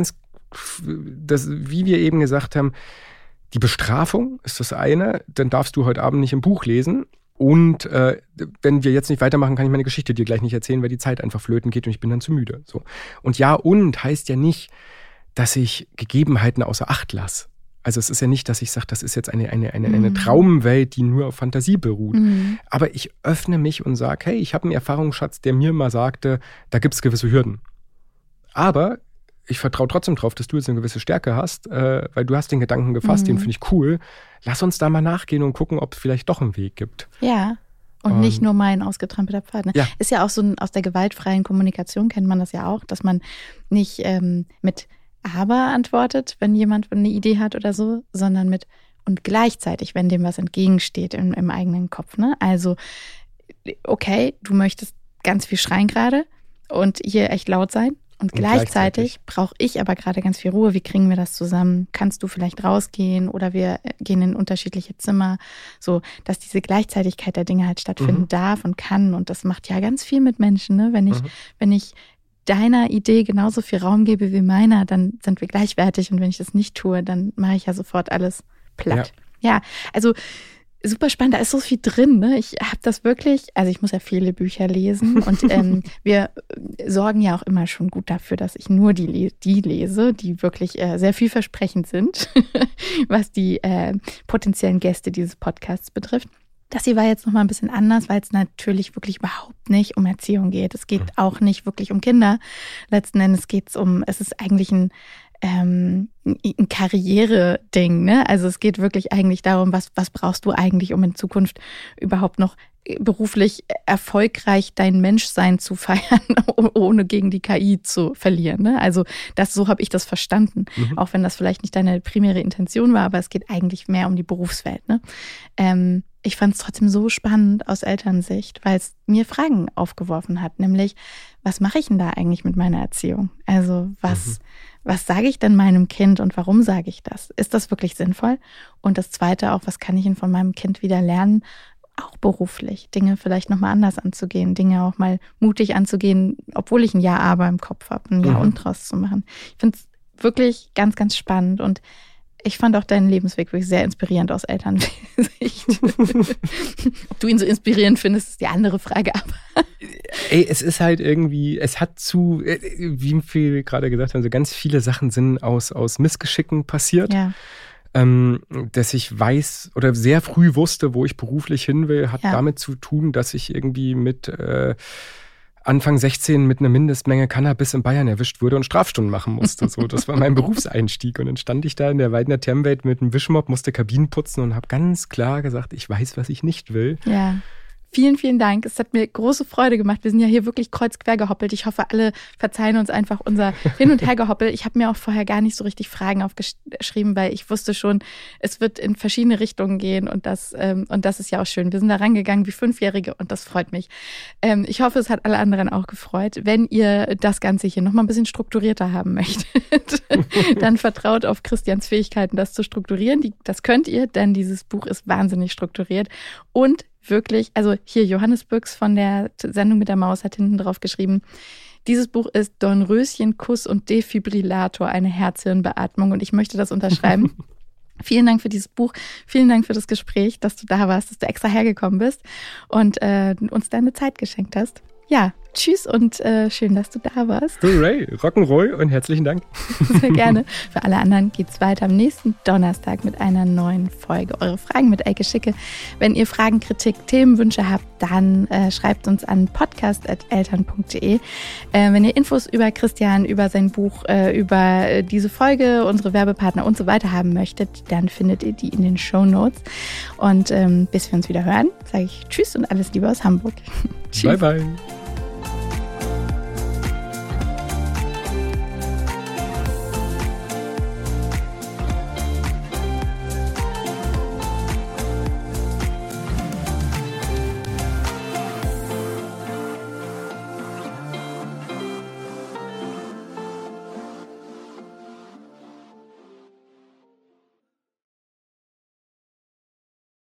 das, wie wir eben gesagt haben, die Bestrafung ist das eine, dann darfst du heute Abend nicht im Buch lesen. Und äh, wenn wir jetzt nicht weitermachen, kann ich meine Geschichte dir gleich nicht erzählen, weil die Zeit einfach flöten geht und ich bin dann zu müde. So. Und ja und heißt ja nicht, dass ich Gegebenheiten außer Acht lasse. Also es ist ja nicht, dass ich sage, das ist jetzt eine, eine, eine, eine Traumwelt, die nur auf Fantasie beruht. Mhm. Aber ich öffne mich und sage, hey, ich habe einen Erfahrungsschatz, der mir mal sagte, da gibt es gewisse Hürden. Aber ich vertraue trotzdem drauf, dass du jetzt eine gewisse Stärke hast, äh, weil du hast den Gedanken gefasst, mhm. den finde ich cool. Lass uns da mal nachgehen und gucken, ob es vielleicht doch einen Weg gibt. Ja, und ähm, nicht nur mein ausgetrampelter Pfad. Ne? Ja. Ist ja auch so ein, aus der gewaltfreien Kommunikation kennt man das ja auch, dass man nicht ähm, mit aber antwortet, wenn jemand eine Idee hat oder so, sondern mit und gleichzeitig, wenn dem was entgegensteht im, im eigenen Kopf. Ne? Also, okay, du möchtest ganz viel schreien gerade und hier echt laut sein. Und, und gleichzeitig, gleichzeitig brauche ich aber gerade ganz viel Ruhe. Wie kriegen wir das zusammen? Kannst du vielleicht rausgehen oder wir gehen in unterschiedliche Zimmer? So, dass diese Gleichzeitigkeit der Dinge halt stattfinden mhm. darf und kann. Und das macht ja ganz viel mit Menschen. Ne? Wenn ich, mhm. wenn ich deiner Idee genauso viel Raum gebe wie meiner, dann sind wir gleichwertig. Und wenn ich das nicht tue, dann mache ich ja sofort alles platt. Ja, ja, also super spannend, da ist so viel drin. Ne? Ich habe das wirklich, also ich muss ja viele Bücher lesen und ähm, wir sorgen ja auch immer schon gut dafür, dass ich nur die, die lese, die wirklich äh, sehr vielversprechend sind, was die äh, potenziellen Gäste dieses Podcasts betrifft. Das hier war jetzt nochmal ein bisschen anders, weil es natürlich wirklich überhaupt nicht um Erziehung geht. Es geht auch nicht wirklich um Kinder. Letzten Endes geht es um, es ist eigentlich ein Ähm, ein Karriere-Ding, ne? Also es geht wirklich eigentlich darum, was, was brauchst du eigentlich, um in Zukunft überhaupt noch beruflich erfolgreich dein Menschsein zu feiern, ohne gegen die K I zu verlieren, ne? Also das, so habe ich das verstanden, mhm. auch wenn das vielleicht nicht deine primäre Intention war, aber es geht eigentlich mehr um die Berufswelt, ne? Ähm, ich fand es trotzdem so spannend aus Elternsicht, weil es mir Fragen aufgeworfen hat, nämlich, was mache ich denn da eigentlich mit meiner Erziehung? Also was, mhm. was sage ich denn meinem Kind und warum sage ich das? Ist das wirklich sinnvoll? Und das Zweite auch, was kann ich denn von meinem Kind wieder lernen, auch beruflich, Dinge vielleicht nochmal anders anzugehen, Dinge auch mal mutig anzugehen, obwohl ich ein Ja, aber im Kopf habe, ein Ja mhm. und draus zu machen. Ich finde es wirklich ganz, ganz spannend und ich fand auch deinen Lebensweg wirklich sehr inspirierend aus Elternsicht. Ob du ihn so inspirierend findest, ist die andere Frage. Aber Ey, es ist halt irgendwie, es hat zu, wie wir gerade gesagt haben, so ganz viele Sachen sind aus, aus Missgeschicken passiert. Ja. Ähm, dass ich weiß oder sehr früh wusste, wo ich beruflich hin will, hat ja. damit zu tun, dass ich irgendwie mit äh, Anfang sechzehn mit einer Mindestmenge Cannabis in Bayern erwischt wurde und Strafstunden machen musste. So, das war mein Berufseinstieg. Und dann stand ich da in der Weidner Thermwelt mit einem Wischmopp, musste Kabinen putzen und habe ganz klar gesagt, ich weiß, was ich nicht will. Ja. Vielen, vielen Dank. Es hat mir große Freude gemacht. Wir sind ja hier wirklich kreuz quer gehoppelt. Ich hoffe, alle verzeihen uns einfach unser Hin- und Hergehoppel. Ich habe mir auch vorher gar nicht so richtig Fragen aufgeschrieben, weil ich wusste schon, es wird in verschiedene Richtungen gehen und das, ähm, und das ist ja auch schön. Wir sind da rangegangen wie Fünfjährige und das freut mich. Ähm, ich hoffe, es hat alle anderen auch gefreut. Wenn ihr das Ganze hier nochmal ein bisschen strukturierter haben möchtet, dann vertraut auf Christians Fähigkeiten, das zu strukturieren. Die, das könnt ihr, denn dieses Buch ist wahnsinnig strukturiert und wirklich, also hier Johannes Büchs von der Sendung mit der Maus hat hinten drauf geschrieben, dieses Buch ist Dornröschenkuss und Defibrillator, eine Herz-Hirn-Beatmung und ich möchte das unterschreiben. Vielen Dank für dieses Buch, vielen Dank für das Gespräch, dass du da warst, dass du extra hergekommen bist und äh, uns deine Zeit geschenkt hast. Ja, tschüss und äh, schön, dass du da warst. Hooray, Rock'n'Roll und herzlichen Dank. Sehr gerne. Für alle anderen geht's weiter am nächsten Donnerstag mit einer neuen Folge. Eure Fragen mit Elke Schicke. Wenn ihr Fragen, Kritik, Themenwünsche habt, dann äh, schreibt uns an podcast at eltern punkt de. Äh, wenn ihr Infos über Christian, über sein Buch, äh, über äh, diese Folge, unsere Werbepartner und so weiter haben möchtet, dann findet ihr die in den Shownotes. Und ähm, bis wir uns wieder hören, sage ich Tschüss und alles Liebe aus Hamburg. Tschüss. Bye, bye.